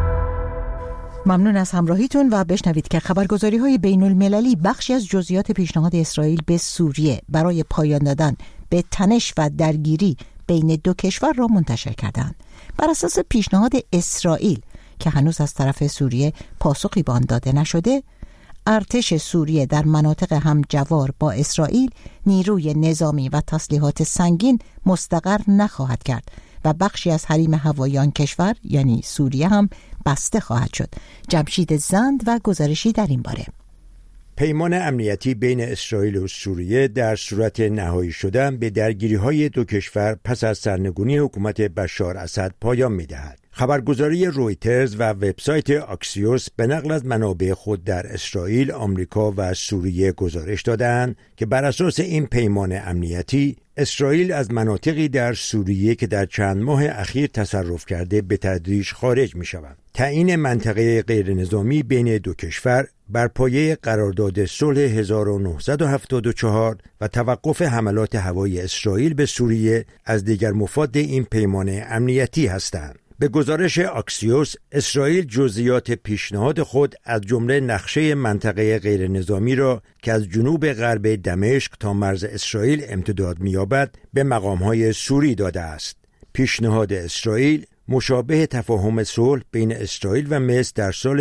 ممنون از همراهیتون و بشنوید که خبرگزاری‌های بین‌المللی بخشی از جزئیات پیشنهاد اسرائیل به سوریه برای پایان دادن به تنش و درگیری بین دو کشور را منتشر کردند. بر اساس پیشنهاد اسرائیل که هنوز از طرف سوریه پاسخی به آن داده نشده، ارتش سوریه در مناطق همجوار با اسرائیل نیروی نظامی و تسلیحات سنگین مستقر نخواهد کرد و بخشی از حریم هوایی آن کشور یعنی سوریه هم بسته خواهد شد. جمشید زند و گزارشی در این باره. پیمان امنیتی بین اسرائیل و سوریه در صورت نهایی شدن به درگیری‌های دو کشور پس از سرنگونی حکومت بشار اسد پایان می‌دهد. خبرگزاری رویترز و وبسایت آکسیوس به نقل از منابع خود در اسرائیل، آمریکا و سوریه گزارش دادند که بر اساس این پیمان امنیتی اسرائیل از مناطقی در سوریه که در چند ماه اخیر تصرف کرده به تدریج خارج می شود. تعیین منطقه غیرنظامی بین دو کشور بر پایه قرارداد صلح 1974 و توقف حملات هوایی اسرائیل به سوریه از دیگر مفاد این پیمان امنیتی هستند. به گزارش آکسیوس، اسرائیل جزئیات پیشنهاد خود از جمله نقشه منطقه غیرنظامی را که از جنوب غرب دمشق تا مرز اسرائیل امتداد می‌یابد به مقام‌های سوری داده است. پیشنهاد اسرائیل مشابه تفاهم صلح بین اسرائیل و مصر در سال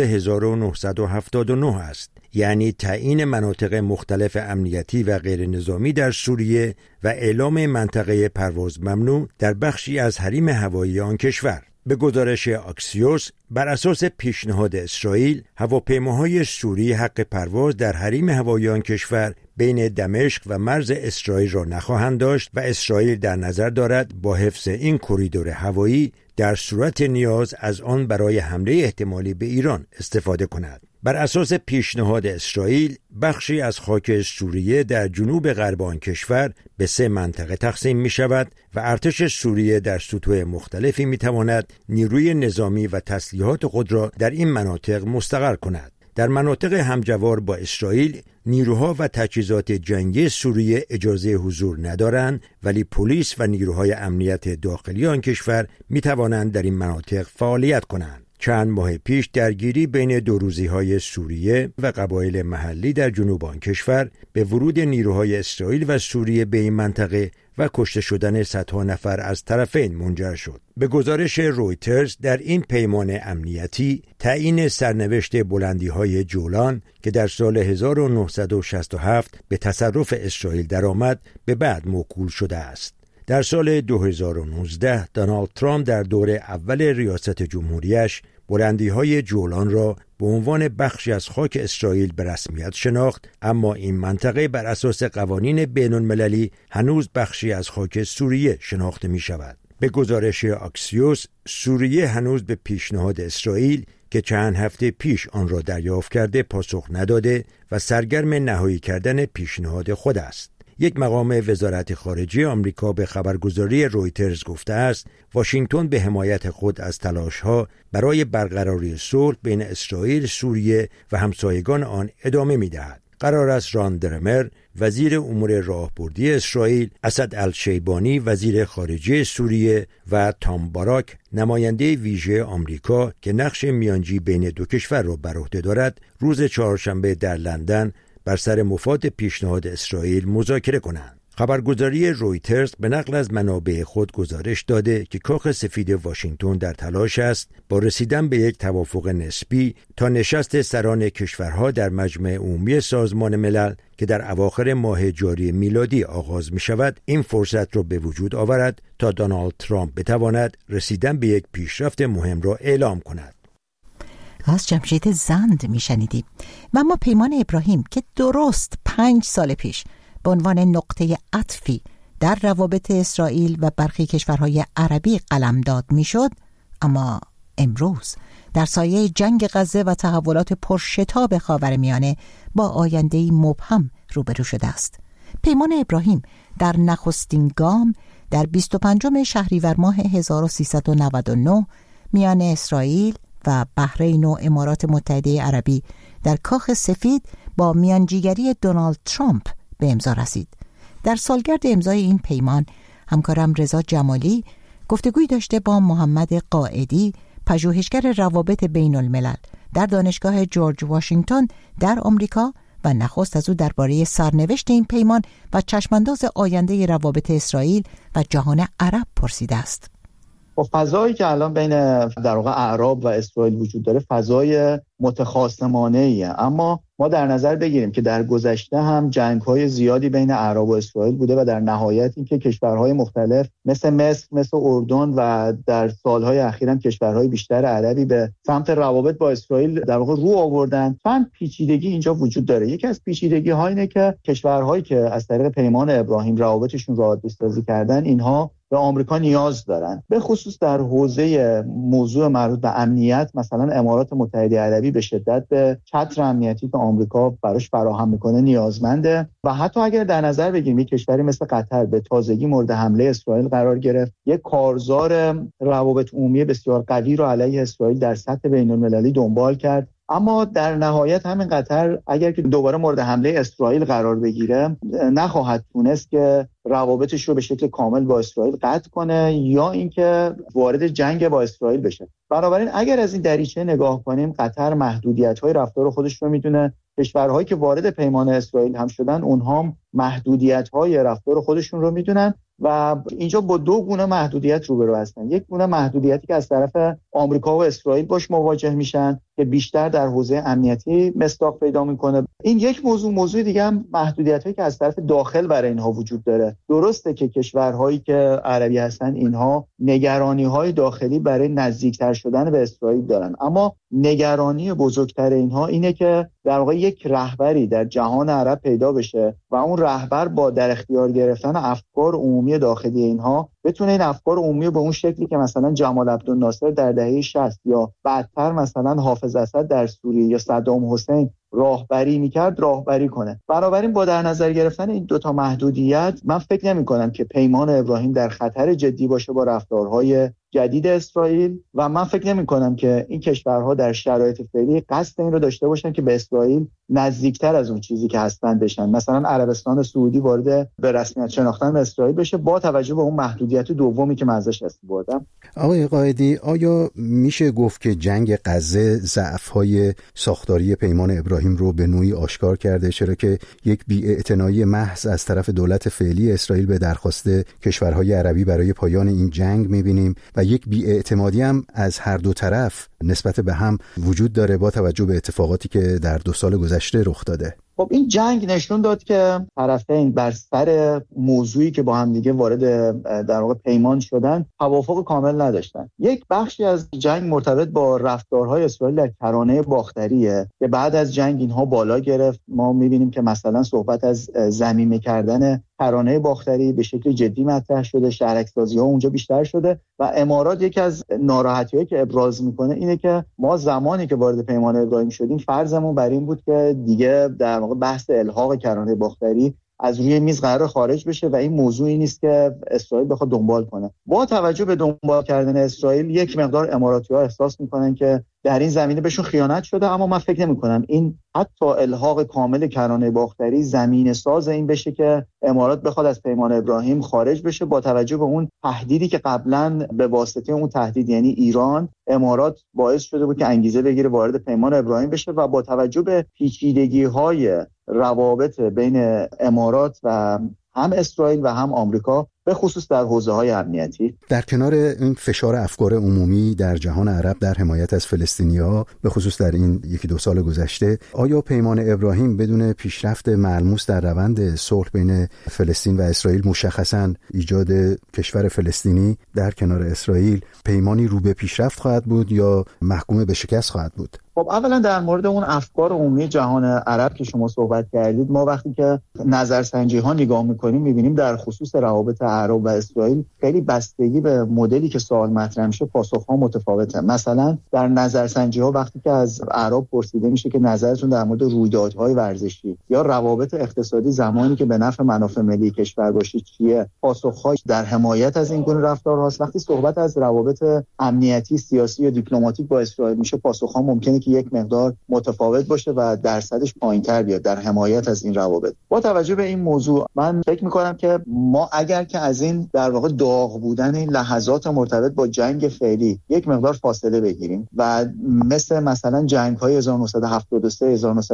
1979 است، یعنی تعیین مناطق مختلف امنیتی و غیرنظامی در سوریه و اعلام منطقه پرواز ممنوع در بخشی از حریم هوایی آن کشور. به گزارش آکسیوس، بر اساس پیشنهاد اسرائیل، هواپیماهای سوری حق پرواز در حریم هوایی آن کشور بین دمشق و مرز اسرائیل را نخواهند داشت و اسرائیل در نظر دارد با حفظ این کریدور هوایی در صورت نیاز از آن برای حمله احتمالی به ایران استفاده کند. بر اساس پیشنهاد اسرائیل، بخشی از خاک سوریه در جنوب غرب آن کشور به 3 منطقه تقسیم می شود و ارتش سوریه در سطوح مختلفی می تواند نیروی نظامی و تسلیحات خود را در این مناطق مستقر کند. در مناطق همجوار با اسرائیل، نیروها و تجهیزات جنگی سوریه اجازه حضور ندارند، ولی پلیس و نیروهای امنیت داخلی آن کشور می توانند در این مناطق فعالیت کنند. چند ماه پیش درگیری بین دو روزی‌های سوریه و قبایل محلی در جنوب آن کشور به ورود نیروهای اسرائیل و سوریه به این منطقه و کشته شدن صدها نفر از طرفین منجر شد. به گزارش رویترز، در این پیمان امنیتی تعیین سرنوشت بلندی‌های جولان که در سال 1967 به تصرف اسرائیل درآمد به بعد موکول شده است. در سال 2019 دونالد ترامپ در دور اول ریاست جمهوریش بلندی‌های جولان را به عنوان بخشی از خاک اسرائیل به رسمیت شناخت، اما این منطقه بر اساس قوانین بین‌المللی هنوز بخشی از خاک سوریه شناخته می‌شود. به گزارش آکسیوس، سوریه هنوز به پیشنهاد اسرائیل که چند هفته پیش آن را دریافت کرده پاسخ نداده و سرگرم نهایی کردن پیشنهاد خود است. یک مقام وزارت خارجه آمریکا به خبرگزاری رویترز گفته است واشنگتن به حمایت خود از تلاش‌ها برای برقراری صلح بین اسرائیل، سوریه و همسایگان آن ادامه می‌دهد. قرار است ران درمر، وزیر امور راهبردی اسرائیل، اسد الشیبانی، وزیر خارجه سوریه و تام باراک، نماینده ویژه آمریکا که نقش میانجی بین دو کشور را بر عهده دارد، روز چهارشنبه در لندن بر سر مفاد پیشنهاد اسرائیل مذاکره کنند. خبرگزاری رویترز به نقل از منابع خود گزارش داده که کاخ سفید واشنگتن در تلاش است با رسیدن به یک توافق نسبی تا نشست سران کشورها در مجمع عمومی سازمان ملل که در اواخر ماه جاری میلادی آغاز می شود این فرصت را به وجود آورد تا دونالد ترامپ بتواند رسیدن به یک پیشرفت مهم را اعلام کند. از جمشید زند میشنیدیم. و اما پیمان ابراهیم که درست 5 سال پیش به عنوان نقطه عطفی در روابط اسرائیل و برخی کشورهای عربی قلمداد میشد، اما امروز در سایه جنگ غزه و تحولات پرشتاب خاورمیانه با آینده‌ای مبهم روبرو شده است. پیمان ابراهیم در نخستین گام در 25 شهریور ماه 1399 میان اسرائیل و بحرین و امارات متحده عربی در کاخ سفید با میانجیگری دونالد ترامپ به امضا رسید. در سالگرد امضای این پیمان همکارم رضا جمالی گفتگوی داشته با محمد قائدی، پژوهشگر روابط بین الملل در دانشگاه جورج واشنگتن در آمریکا و نخست از او درباره سرنوشت این پیمان و چشمانداز آینده روابط اسرائیل و جهان عرب پرسیده است. فضایی که الان بین در واقع اعراب و اسرائیل وجود داره فضای متخاصمانه‌ایه، اما ما در نظر بگیریم که در گذشته هم جنگ‌های زیادی بین اعراب و اسرائیل بوده و در نهایت اینکه کشورهای مختلف مثل مصر، مثل اردن و در سالهای اخیر هم کشورهای بیشتر عربی به سمت روابط با اسرائیل در واقع رو آوردن. چند پیچیدگی اینجا وجود داره. یکی از پیچیدگی‌ها اینه که کشورهایی که از طریق پیمان ابراهیم روابطشون رو عادی‌سازی کردن، اینها به آمریکا نیاز دارن، به خصوص در حوزه موضوع مربوط به امنیت. مثلا امارات متحده عربی به شدت به چتر امنیتی که آمریکا براش فراهم میکنه نیازمنده و حتی اگر در نظر بگیریم یک کشوری مثل قطر به تازگی مورد حمله اسرائیل قرار گرفت، یک کارزار روابط عمومی بسیار قوی رو علیه اسرائیل در سطح بین‌المللی دنبال کرد، اما در نهایت همین قطر اگر که دوباره مورد حمله اسرائیل قرار بگیره نخواهد تونست که روابطش رو به شکل کامل با اسرائیل قطع کنه یا اینکه وارد جنگ با اسرائیل بشه. بنابراین اگر از این دریچه نگاه کنیم، قطر محدودیت‌های رفتار خودش رو میدونه. کشورهایی که وارد پیمان اسرائیل هم شدن اونها محدودیت‌های رفتار خودشون رو میدونن و اینجا با دو گونه محدودیت روبرو هستن. یک گونه محدودیتی که از طرف آمریکا و اسرائیل باش مواجه میشن که بیشتر در حوزه امنیتی مصداق پیدا میکنه. این یک موضوع دیگه هم محدودیت‌هایی که از طرف داخل برای اینها وجود داره. درسته که کشورهایی که عربی هستن اینها نگرانی‌های داخلی برای نزدیکتر شدن به اسرائیل دارن، اما نگرانی بزرگتر اینها اینه که در واقع یک رهبری در جهان عرب پیدا بشه و اون رهبر با در اختیار گرفتن افکار عمومی داخلی اینها بتونه این افکار عمومی به اون شکلی که مثلا جمال عبدالناصر در دهه 60 یا بعدتر مثلا حافظ اسد در سوریه یا صدام حسین راهبری میکرد راهبری کنه. بنابراین با در نظر گرفتن این دوتا محدودیت من فکر نمی کنم که پیمان ابراهیم در خطر جدی باشه با رفتارهای جدید اسرائیل و من فکر نمی کنم که این کشورها در شرایط فعلی قصد این رو داشته باشن که به اسرائیل نزدیکتر از اون چیزی که هستن بشن. مثلا عربستان سعودی وارد به رسمیت شناختن اسرائیل بشه با توجه به اون محدودیت دومی که من ازش استفاده. آقای قائدی، آیا میشه گفت که جنگ غزه ضعف‌های ساختاری پیمان ابراهیم رو به نوعی آشکار کرده، چرا که یک بی‌اعتنایی محض از طرف دولت فعلی اسرائیل به درخواست کشورهای عربی برای پایان این جنگ می‌بینیم و یک بی‌اعتمادی هم از هر دو طرف نسبت به هم وجود داره با توجه به اتفاقاتی که در 2 سال گذشته رخ داده. خب این جنگ نشون داد که طرفین بر سر موضوعی که با هم دیگه وارد در واقع پیمان شدن توافق کامل نداشتن. یک بخشی از جنگ مرتبط با رفتارهای اسرائیل در کرانه باختریه که بعد از جنگ اینها بالا گرفت. ما می‌بینیم که مثلا صحبت از ضمیمه کردن کرانه باختری به شکل جدی مطرح شده، شهرک‌سازی‌ها اونجا بیشتر شده و امارات یکی از ناراحتی‌هایی که ابراز می‌کنه اینه که ما زمانی که وارد پیمان ابراهیم شدیم فرضمون بر این بود که دیگه در واقع بحث الحاق کرانه باختری از روی میز قرار خارج بشه و این موضوعی نیست که اسرائیل بخواد دنبال کنه. با توجه به دنبال کردن اسرائیل یک مقدار اماراتی‌ها احساس می‌کنن که در این زمینه بهشون خیانت شده، اما من فکر نمی‌کنم این حتی الحاق کامل کرانه باختری زمینه ساز این بشه که امارات بخواد از پیمان ابراهیم خارج بشه. با توجه به اون تهدیدی که قبلا به واسطه اون تهدید یعنی ایران امارات باعث شده بود که انگیزه بگیره وارد پیمان ابراهیم بشه و با توجه به پیچیدگی‌های روابط بین امارات و هم اسرائیل و هم آمریکا به خصوص در حوزه‌های امنیتی، در کنار این فشار افکار عمومی در جهان عرب در حمایت از فلسطینی‌ها به خصوص در این 1-2 سال گذشته، آیا پیمان ابراهیم بدون پیشرفت ملموس در روند صلح بین فلسطین و اسرائیل، مشخصاً ایجاد کشور فلسطینی در کنار اسرائیل، پیمانی رو به پیشرفت خواهد بود یا محکوم به شکست خواهد بود؟ خب اولا در مورد اون افکار عمومی جهان عرب که شما صحبت کردید، ما وقتی که نظرسنجی ها نگاه میکنیم میبینیم در خصوص روابط عرب و اسرائیل خیلی بستگی به مدلی که سوال مطرح میشه پاسخ ها متفاوته. مثلا در نظرسنجی ها وقتی که از عرب پرسیده میشه که نظرتون در مورد رویدادهای ورزشی یا روابط اقتصادی زمانی که به نفع منافع ملی کشور باشه چیه، پاسخ‌هاش در حمایت از این گونه رفتارهاست. وقتی صحبت از روابط امنیتی، سیاسی یا دیپلماتیک با اسرائیل میشه پاسخ‌ها ممکنه که یک مقدار متفاوت باشه و درصدش پایین‌تر بیاد در حمایت از این روابط. با توجه به این موضوع من فکر می‌کنم که ما اگر که از این در واقع داغ بودن این لحظات مرتبط با جنگ فعلی یک مقدار فاصله بگیریم و مثلا جنگ‌های 1973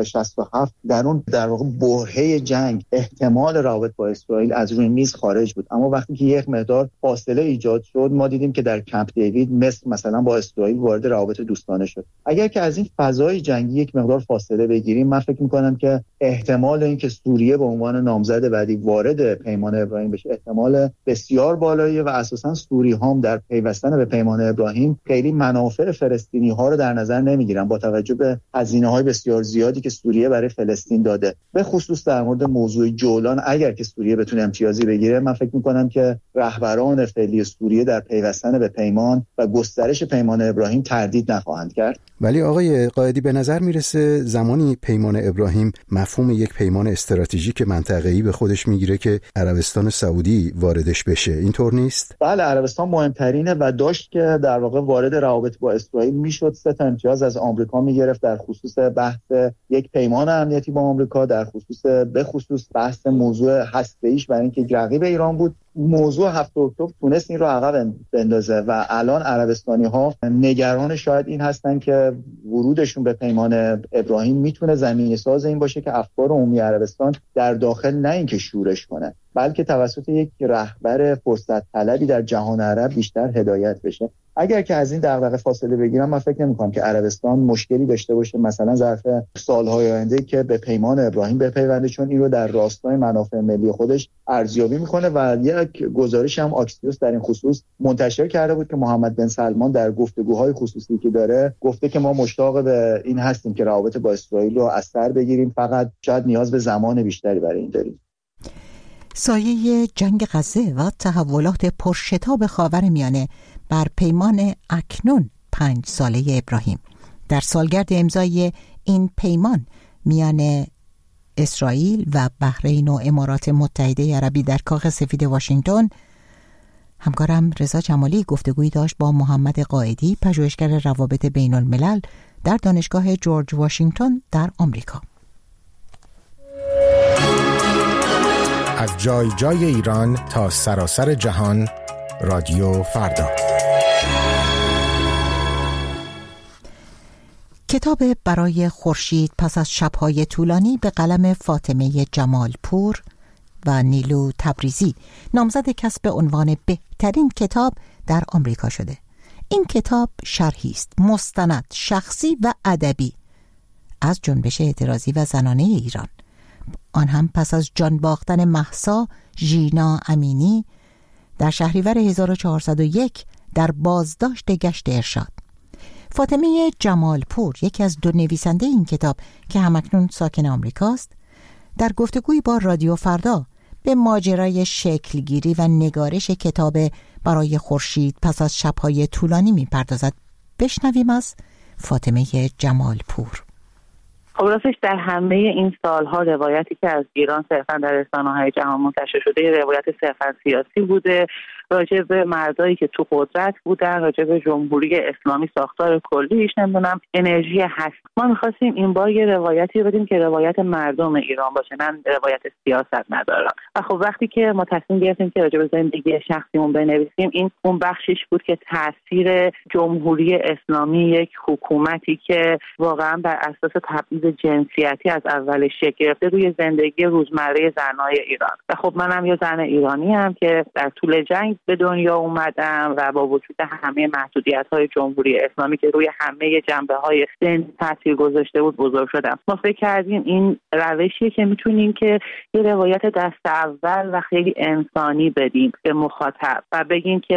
1967 در اون در واقع برهه جنگ احتمال روابط با اسرائیل از روی میز خارج بود، اما وقتی که یک مقدار فاصله ایجاد شد ما دیدیم که در کمپ دیوید مثلا با اسرائیل وارد روابط دوستانه شد. اگر که از این فضای جنگی یک مقدار فاصله بگیریم من فکر می‌کنم که احتمال اینکه سوریه به عنوان نامزد بعدی وارد پیمان ابراهیم بشه احتمال بسیار بالایی و اساساً سوری‌ها هم در پیوستن به پیمان ابراهیم خیلی منافع فلسطینی‌ها رو در نظر نمی‌گیرن با توجه به هزینه‌های بسیار زیادی که سوریه برای فلسطین داده. به خصوص در مورد موضوع جولان اگر که سوریه بتونه امتیازی بگیره من فکر می‌کنم که رهبران فعلی سوریه در پیوستن به پیمان و گسترش پیمان ابراهیم تردید نخواهند کرد. ولی آقای قائدی به نظر میرسه زمانی پیمان ابراهیم مفهوم یک پیمان استراتژیک منطقه‌ای به خودش میگیره که عربستان سعودی واردش بشه، اینطور نیست؟ بله، عربستان مهمترینه و داشت که در واقع وارد روابط با اسرائیل میشد 3 تا امتیاز از آمریکا میگرفت در خصوص بحث یک پیمان امنیتی با آمریکا، در خصوص به خصوص بحث موضوع هسته‌ایش برای اینکه رقیب ایران بود. موضوع 7 اکتبر تونست این رو عقب بندازه و الان عربستانی‌ها نگران شاید این هستن که ورودشون به پیمان ابراهیم میتونه زمینه‌ساز این باشه که افکار عمومی عربستان در داخل نه اینکه شورش کنه بلکه توسط یک رهبر فرصت طلبی در جهان عرب بیشتر هدایت بشه. اگر که از این دغدغه فاصله بگیرم من فکر نمی‌کنم که عربستان مشکلی داشته باشه مثلا ظرف سال‌های آینده که به پیمان ابراهیم بپیونده، چون این رو در راستای منافع ملی خودش ارزیابی میکنه و یک گزارش هم آکسیوس در این خصوص منتشر کرده بود که محمد بن سلمان در گفتگوهای خصوصی که داره گفته که ما مشتاق به این هستیم که روابط با اسرائیل رو از سر بگیریم، فقط شاید نیاز به زمان بیشتری برای این داریم. سایه جنگ غزه و تحولات پرشتاب خاورمیانه بر پیمان اکنون 5 ساله ابراهیم. در سالگرد امضای این پیمان میان اسرائیل و بحرین و امارات متحده عربی در کاخ سفید واشنگتن، همکارم رضا جمالی گفتگویی داشت با محمد قائدی، پژوهشگر روابط بین الملل در دانشگاه جورج واشنگتن در آمریکا. از جای جای ایران تا سراسر جهان، رادیو فردا. کتاب برای خورشید پس از شب‌های طولانی به قلم فاطمه جمالپور و نیلو تبریزی نامزد کسب عنوان بهترین کتاب در آمریکا شده. این کتاب شرحی است مستند، شخصی و ادبی از جنبش اعتراضی و زنانه ایران، آن هم پس از جان باختن مهسا ژینا امینی در شهریور 1401 در بازداشت گشت ارشاد. فاطمه جمالپور، یکی از 2 نویسنده این کتاب که همکنون ساکن آمریکاست، در گفتگویی با رادیو فردا به ماجرای شکلگیری و نگارش کتاب برای خورشید پس از شب‌های طولانی می‌پردازد. بشنویم از فاطمه جمالپور. خب راستش در همه این سالها روایتی که از ایران صرفا در رسانه‌های جهان منتشر شده روایت صرفا سیاسی بوده، راجع به مردایی که تو قدرت بودن، راجع به جمهوری اسلامی ساختار کلیش، نمیدونم انرژی هست. ما می‌خواستیم این بار یه روایتی بدیم که روایت مردم ایران باشه، نه روایت سیاست ندارن. و خب وقتی که ما تصمیم گرفتیم که راجع به زندگی شخصیمون بنویسیم، این اون بخشش بود که تاثیر جمهوری اسلامی، یک حکومتی که واقعا بر اساس تبعیض جنسیتی از اولش شکل گرفته، روی زندگی روزمره زنای ایران. و خب منم یه زن ایرانی ام که در طول جنگ به دنیا اومدم و با وجود همه محدودیت‌های جمهوری اسلامی که روی همه جنبه‌های زندگی تاثیر گذاشته بود بزرگ شدم. ما فکر کردیم این روشیه که میتونیم که یه روایت دست اول و خیلی انسانی بدیم به مخاطب و بگیم که خب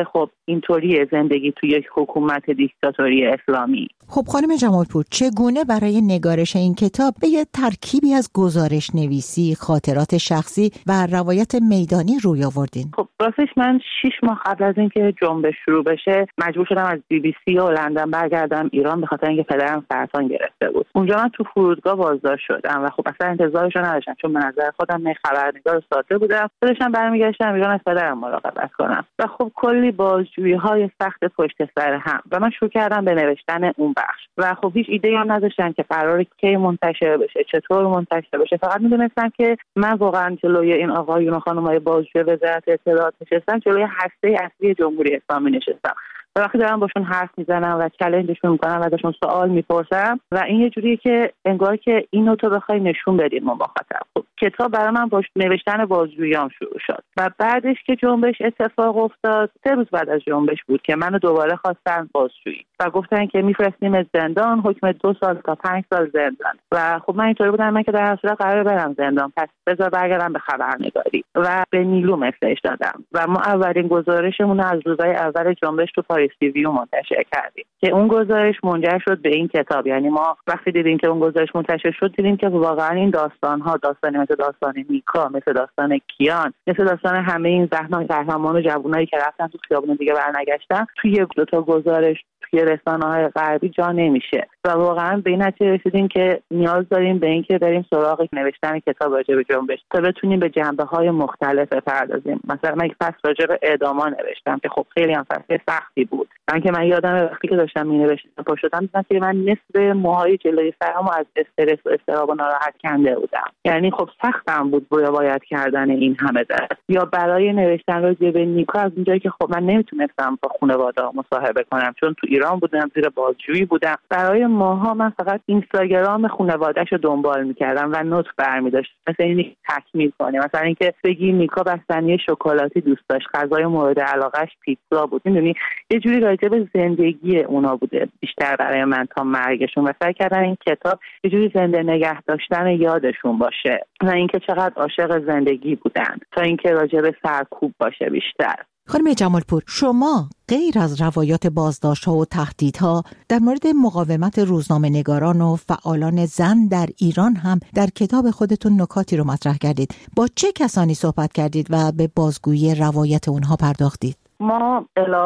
اینطوری زندگی توی یک حکومت دیکتاتوری اسلامی. خب خانم جمالپور، چگونه برای نگارش این کتاب به یه ترکیبی از گزارش نویسی، خاطرات شخصی و روایت میدانی روی آوردین؟ خب راستش من 6 ماه قبل از اینکه جنبش شروع بشه مجبور شدم از BBC و لندن برگردم ایران، به خاطر اینکه پدرم سرطان گرفته بود. اونجا من تو فرودگاه بازداشت شدم و خب اصلا انتظارش رو نداشتم، چون به نظر خودم من خبرنگار ساده بودم. داشتم برمیگشتم ایران از پدرم مراقبت کنم و خب کلی بازجویی‌های سخت پشت سر هم و من شروع کردم به نوشتن اون بخش و خب هیچ ایده‌ای هم نداشتم که قراره کی منتشر بشه، چطور منتشر بشه. فقط می‌دونستم که من واقعا جلوی این آقایون و خانم‌های بازجوی وزارت اطلاعات نشستم، جلوی هسته اصلی جمهوری اسلامی نشستم و وقتی دارم باشون حرف میزنم و چالنجشون میکنم و ازشون سوال میپرسم و این یه جوریه که انگار که اینو تو بخوای نشون بدیم ما مخاطب. خب کتاب برای من با نوشتن بازجوییام شروع شد و بعدش که جنبش اتفاق افتاد 3 روز بعد از جنبش بود که منو دوباره خواستن بازجویی و گفتن که میفرستیم زندان، حکم 2 سال تا 5 سال زندان. و خب من اینطوری بودم من که در هر صورت قراره برم زندان، پس بذار برگردم به خبرنگاری و به نیلو مسیج دادم و ما اولین گزارشمون از روزهای اول جنبش تو پاریس تیوی منتشر کردیم که اون گزارش منجر شد به این کتاب. یعنی ما وقتی دیدیم که اون گزارش منتشر شد دیدیم که واقعا این داستان‌ها، داستانی مثل داستان نیکا، مثل داستان کیان، مثل داستان همه این قهرمان و جوانایی که رفتن تو خیابون دیگه برنگشتن، توی 2 تا گزارش توی رسانه‌های غربی جا نمیشه و واقعا به این نتیجه رسیدیم که نیاز داریم به این که بریم سراغ نوشتن کتاب راجع به جنبش تا بتونیم به جنبه‌های مختلف بپردازیم. مثلا من یک فصل راجع به اعدام‌ها نوشتم که خب خیلی هم فصل سختی بود. که من یادم وقتی که داشتم می‌نوشتم پا شدم دیدم که من نصف موهای جلوی سرمو از استرس و اضطراب و ناراحت کنده بودم. یعنی خب سختم بود روایت کردن این همه درس. یا برای نوشتن راجع به نیکا از اونجایی که خب من نمیتونستم با خانواده مصاحبه کنم چون تو ایران بودم، زیر بازجویی بودم، برای ماها من فقط اینستاگرام خانواده‌شو دنبال می‌کردم و نوت برمی‌داشتم مثلا اینی تکمیل کنه، مثلا اینکه بگی نیکا بستنی شکلاتی دوست داشت، غذای مورد علاقه‌اش پیتزا بود. می‌دونی یه جوری راجع به زندگی اونا بوده بیشتر برای من تا مرگشون و سعی کردن این کتاب یه جوری زنده نگه داشتن یادشون باشه و اینکه چقدر عاشق زندگی بودن تا اینکه راجع به سرکوب باشه بیشتر. خانم جمالپور، شما غیر از روایات بازداشت‌ها و تهدیدها در مورد مقاومت روزنامه‌نگاران و فعالان زن در ایران هم در کتاب خودتون نکاتی رو مطرح کردید. با چه کسانی صحبت کردید و به بازگویی روایت اونها پرداختید؟ ما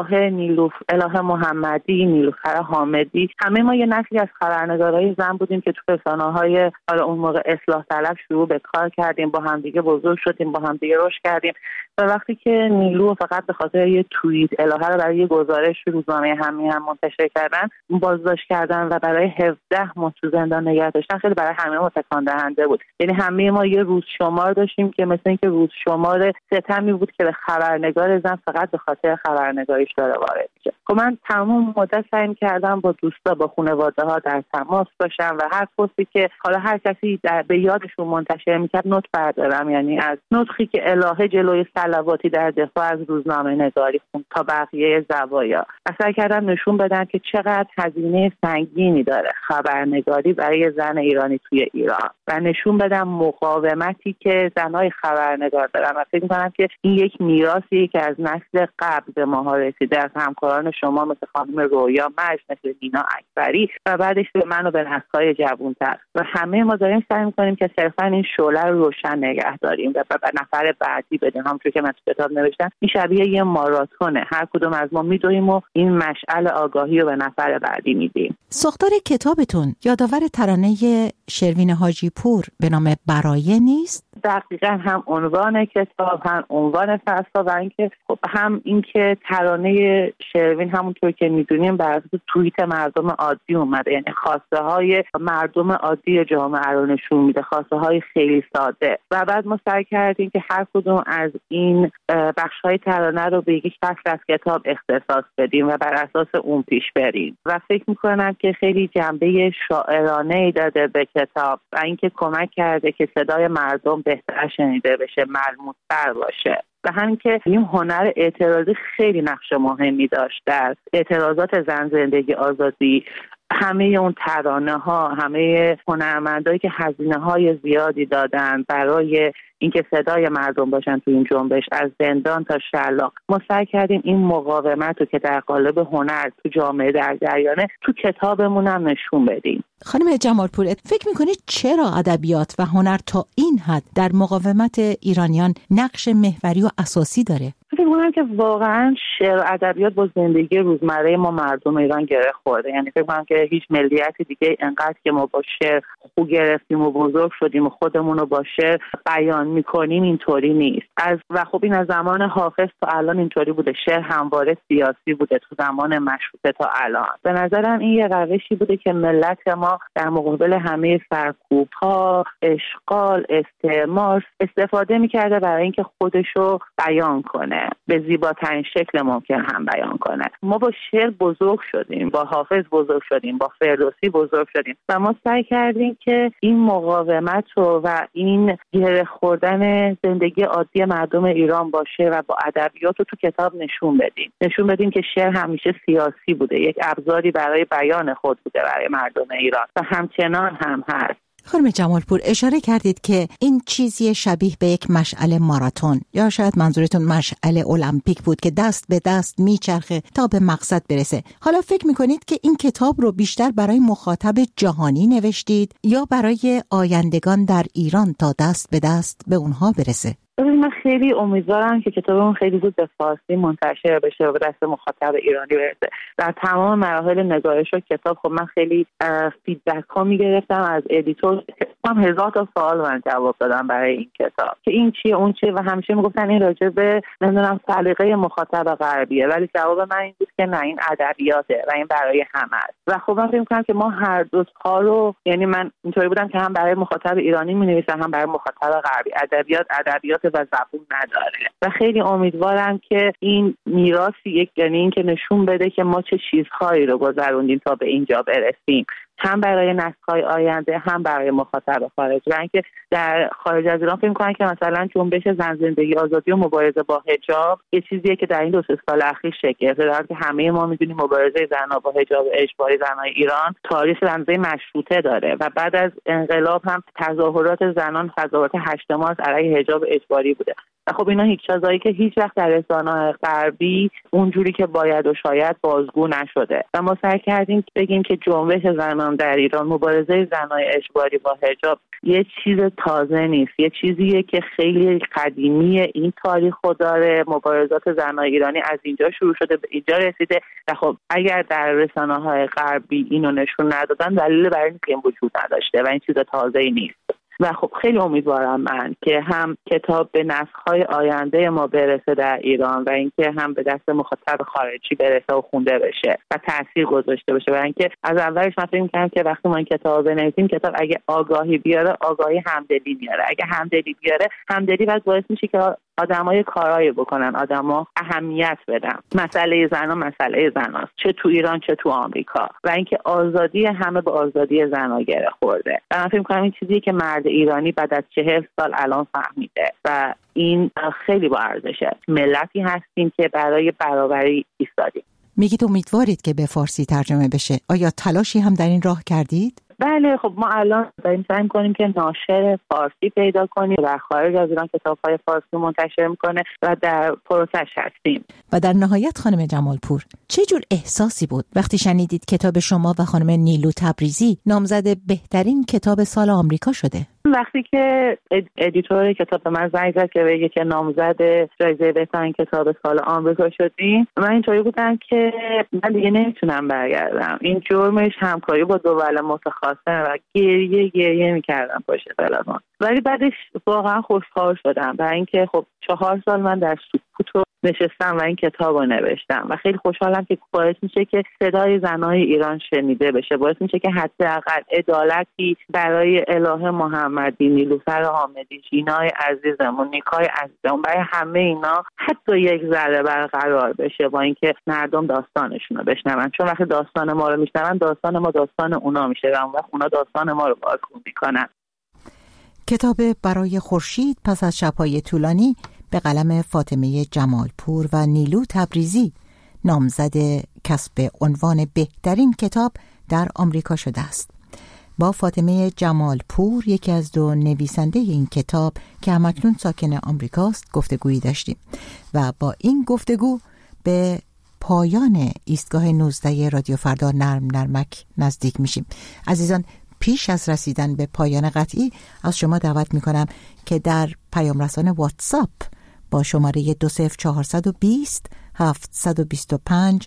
الهه محمدی، نیلوفر حامدی، همه ما یه نسلی از خبرنگارای زن بودیم که تو رسانه‌های اون موقع اصلاح طلب شروع به کار کردیم، با همدیگه بزرگ شدیم، با همدیگه رشد کردیم و وقتی که نیلو فقط به خاطر یه توییت الهه رو برای یه گزارش روزنامه هم منتشر کردن بازداشت کردن و برای 17 ماه تو زندان نگه داشتن، خیلی برای همه ما تکان دهنده بود. یعنی همه ما یه روز شمار داشتیم که مثل اینکه روز شمار ستمی بود که به خبرنگار زن فقط به خاطر خبرنگاریش داره وارد میشه. خب من تمام مدت سعی کردم با دوستا، با خانواده‌ها در تماس باشم و هر پستی که حالا هر کسی به یادشون منتشر میکرد نوت بردارم، یعنی از نطقی که الهه جلوی صلواتی در دفاع از روزنامه نگاری خوند تا بقیه زوایا. سعی کردم نشون بدم که چقدر هزینه سنگینی داره خبرنگاری برای زن ایرانی توی ایران و نشون بدم مقاومتی که زنای خبرنگار دارن و فکر می‌کنم که این یک میراثی که از نسل قبل به ماها رسیده، از همکاران شما مثل خانم رویا مجد، مثل دینا اکبری و بعدش به من و به نسل‌های جوان‌تر و همه ما داریم سعی می‌کنیم که صرفاً این شعله رو روشن نگه داریم و به نفر بعدی بدیم. همونطور که من تو کتاب نوشتم این شبیه یه ماراتونه، هر کدوم از ما می‌دویم و این مشعل آگاهی رو به نفر بعدی میدیم. ساختار کتابتون یادآور ترانه شروین حاجی پور به نام برایه نیست؟ دقیقاً هم عنوان کتاب، هم عنوان فصل و اینکه خب هم اینکه ترانه شروین همونطور که میدونیم بر اساس توییت مردم عادی اومده، یعنی خواسته های مردم عادی جامعه رو نشون میده، خواسته های خیلی ساده و بعد ما سعی کردیم که هر کدوم از این بخش های ترانه رو به یک فصل از کتاب اختصاص بدیم و بر اساس اون پیش بریم و فکر میکنم که خیلی جنبه شاعرانه داده به کتاب و اینکه کمک کرده که صدای مردم بهتر شنیده بشه، ملموس‌تر باشه و همین که این هنر اعتراضی خیلی نقش مهمی داشت در اعتراضات زن زندگی آزادی همه اون ترانه ها، همه هنرمندایی که هزینه های زیادی دادن برای اینکه صدای مردم باشن تو این جنبش، از زندان تا شلاق، ما سعی کردیم این مقاومت رو که در قالب هنر تو جامعه در جریانه تو کتابمون هم نشون بدیم. خانم جمالپور، فکر میکنید چرا ادبیات و هنر تا این حد در مقاومت ایرانیان نقش محوری و اساسی داره؟ فکر می‌کنم که واقعا شعر و ادبیات با زندگی روزمره ما مردم ایران گره خورده. یعنی فکر می‌کنم که هیچ ملیت دیگه انقدر که ما با شعر خو گرفتیم و بزرگ شدیم و خودمون رو با شعر بیان می‌کنیم اینطوری نیست. و خب این از زمان حافظ تا الان اینطوری بوده. شعر همواره سیاسی بوده تو زمان مشروطه تا الان. به نظرم این یه روشی بوده که ملت ما در مقابل همه سرکوب‌ها، اشغال، استعمار استفاده می‌کرده برای اینکه خودشو بیان کنه، به زیباترین شکل ممکن هم بیان کنه. ما با شعر بزرگ شدیم، با حافظ بزرگ شدیم، با فردوسی بزرگ شدیم و ما سعی کردیم که این مقاومت رو و این گره خوردن زندگی عادی مردم ایران با شعر و با ادبیات رو تو کتاب نشون بدیم که شعر همیشه سیاسی بوده، یک ابزاری برای بیان خود بوده برای مردم ایران و همچنان هم هست. خانم جمالپور، اشاره کردید که این چیزی شبیه به یک مشعل ماراتون یا شاید منظورتون مشعل المپیک بود که دست به دست میچرخه تا به مقصد برسه. حالا فکر میکنید که این کتاب رو بیشتر برای مخاطب جهانی نوشتید یا برای آیندگان در ایران تا دست به دست به اونها برسه؟ من خیلی امیدوارم که کتابمون خیلی زود به فارسی منتشر بشه و به دست مخاطب ایرانی برسه. در تمام مراحل نگارش و کتاب خب من خیلی فیدبک ها میگرفتم از ادیتور، هم 1000 تا سوال من جواب دادم برای این کتاب که این چیه اون چیه و همیشه میگفتن این راجع به نمیدونم سلیقه مخاطب غربیه، ولی جواب من این بود که نه، این ادبیاته و این برای همه است. و خب من فکر می‌کنم که ما هر دو تا رو، یعنی من اینطوری بودم که هم برای مخاطب ایرانی می‌نویسم هم برای مخاطب غربی. ادبیات و زبون نداره و خیلی امیدوارم که این میراثی یعنی این که نشون بده که ما چه چیزهایی رو گذروندیم تا به اینجا برسیم، هم برای نسل‌های آینده هم برای مخاطب خارج. و اینکه در خارج از ایران فکر می‌کنن که مثلا جنبش زن زندگی آزادی و مبارزه با حجاب یه چیزیه که در این 2-3 سال اخیر شکل گرفته، در حالی که همه ما می‌دونیم مبارزه زن‌ها با حجاب اجباری زن‌های ایران تاریخ رمزی مشروطه داره و بعد از انقلاب هم تظاهرات زنان، تظاهرات 8 مارس علیه حجاب اجباری بوده. و خب اینا هیچ چیزایی که هیچ وقت در رسانه‌های غربی اونجوری که باید و شاید بازگو نشده و ما سعی کردیم بگیم که جنبش زنان در ایران، مبارزه زنای اجباری با حجاب یه چیز تازه نیست، یه چیزیه که خیلی قدیمیه، این تاریخو داره، مبارزات زنای ایرانی از اینجا شروع شده به اینجا رسیده و خب اگر در رسانه‌های غربی اینو نشون ندادن دلیل برای اینکه این وجود نداشته و این چیز تازه‌ای نیست. و خب خیلی امیدوارم من که هم کتاب به نسل‌های آینده ما برسه در ایران و اینکه هم به دست مخاطب خارجی برسه و خونده بشه و تأثیر گذاشته باشه. و اینکه از اولش من فکر می‌کردم که وقتی ما این کتاب بنویسیم، کتاب اگه آگاهی بیاره، آگاهی همدلی میاره، اگه همدلی بیاره، همدلی بعد باعث میشه که آدمای کارایی بکنن، آدما اهمیت بدن. مسئله زناست، چه تو ایران چه تو آمریکا، و اینکه آزادی همه به آزادی زنا گره خورده. و من فکر می‌کنم این چیزیه که مرد ایرانی بعد از 40 سال الان فهمیده و این خیلی با ارزشه. ملتی هستیم که برای برابری ایستادیم. میگید امیدوارید که به فارسی ترجمه بشه. آیا تلاشی هم در این راه کردید؟ بله، خب ما الان داریم سعی می‌کنیم که ناشر فارسی پیدا کنیم و خارج از ایران کتاب‌های فارسی منتشر می‌کنه و در پروسش هستیم. و در نهایت خانم جمالپور، چه جور احساسی بود وقتی شنیدید کتاب شما و خانم نیلو تبریزی نامزد بهترین کتاب سال آمریکا شده؟ وقتی که ادیتور کتاب به من زنگ زد که بگه که نامزد جایزه بهترین کتاب سال آمریکا شدیم، من اینطوری بودم که من دیگه نمیتونم برگردم. این جرمش همکاری با دول متخاصم و گریه میکردم پشت تلفن. ولی بعدش واقعا خوشحال شدم برای اینکه خب 4 سال من در سکوت نشستم و این کتاب رو نوشتم و خیلی خوشحالم که باعث میشه که صدای زنای ایران شنیده بشه، باعث میشه که حداقل عدالتی برای الهه محمدی، نیلوفر حامدی، جینای عزیزمون، نیکای عزیزمون، برای همه اینا حتی یک ذره برقرار بشه، با اینکه مردم داستانشون رو بشنون. چون وقتی داستان ما رو میشنون، داستان ما داستان اونا میشه و اون وقت اونا داستان ما رو بازگو میکنن. کتاب برای خورشید پس از شب‌های طولانی به قلم فاطمه جمالپور و نیلو تبریزی، نامزد کسب عنوان بهترین کتاب در آمریکا شده است. با فاطمه جمال پور، یکی از دو نویسنده این کتاب که همکنون ساکن آمریکاست، گفتگویی داشتیم و با این گفتگو به پایان ایستگاه 19 رادیو فردا نرمک نزدیک میشیم. عزیزان، پیش از رسیدن به پایان قطعی از شما دعوت میکنم که در پیام رسان واتساپ با شماره 20420 725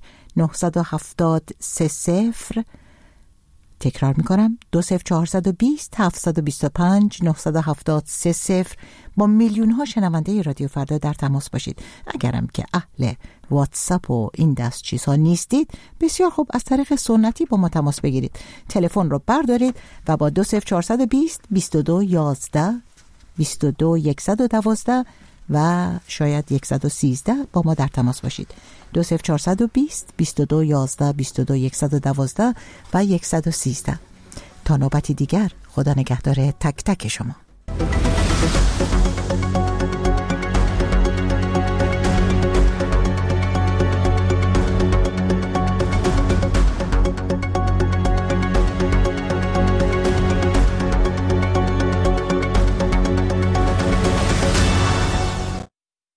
970 تکرار میکنم 20420 725 970 با میلیون ها شنونده رادیو فردا در تماس باشید. اگرم که اهل واتساپ و این دست چیزها نیستید، بسیار خوب، از طریق سنتی با ما تماس بگیرید. تلفن رو بردارید و با 20420 22 11 22 112 و شاید 113 با ما در تماس باشید. 20420 22 11 22 112 و 113. تا نوبتی دیگر، خدا نگهدار تک تک شما.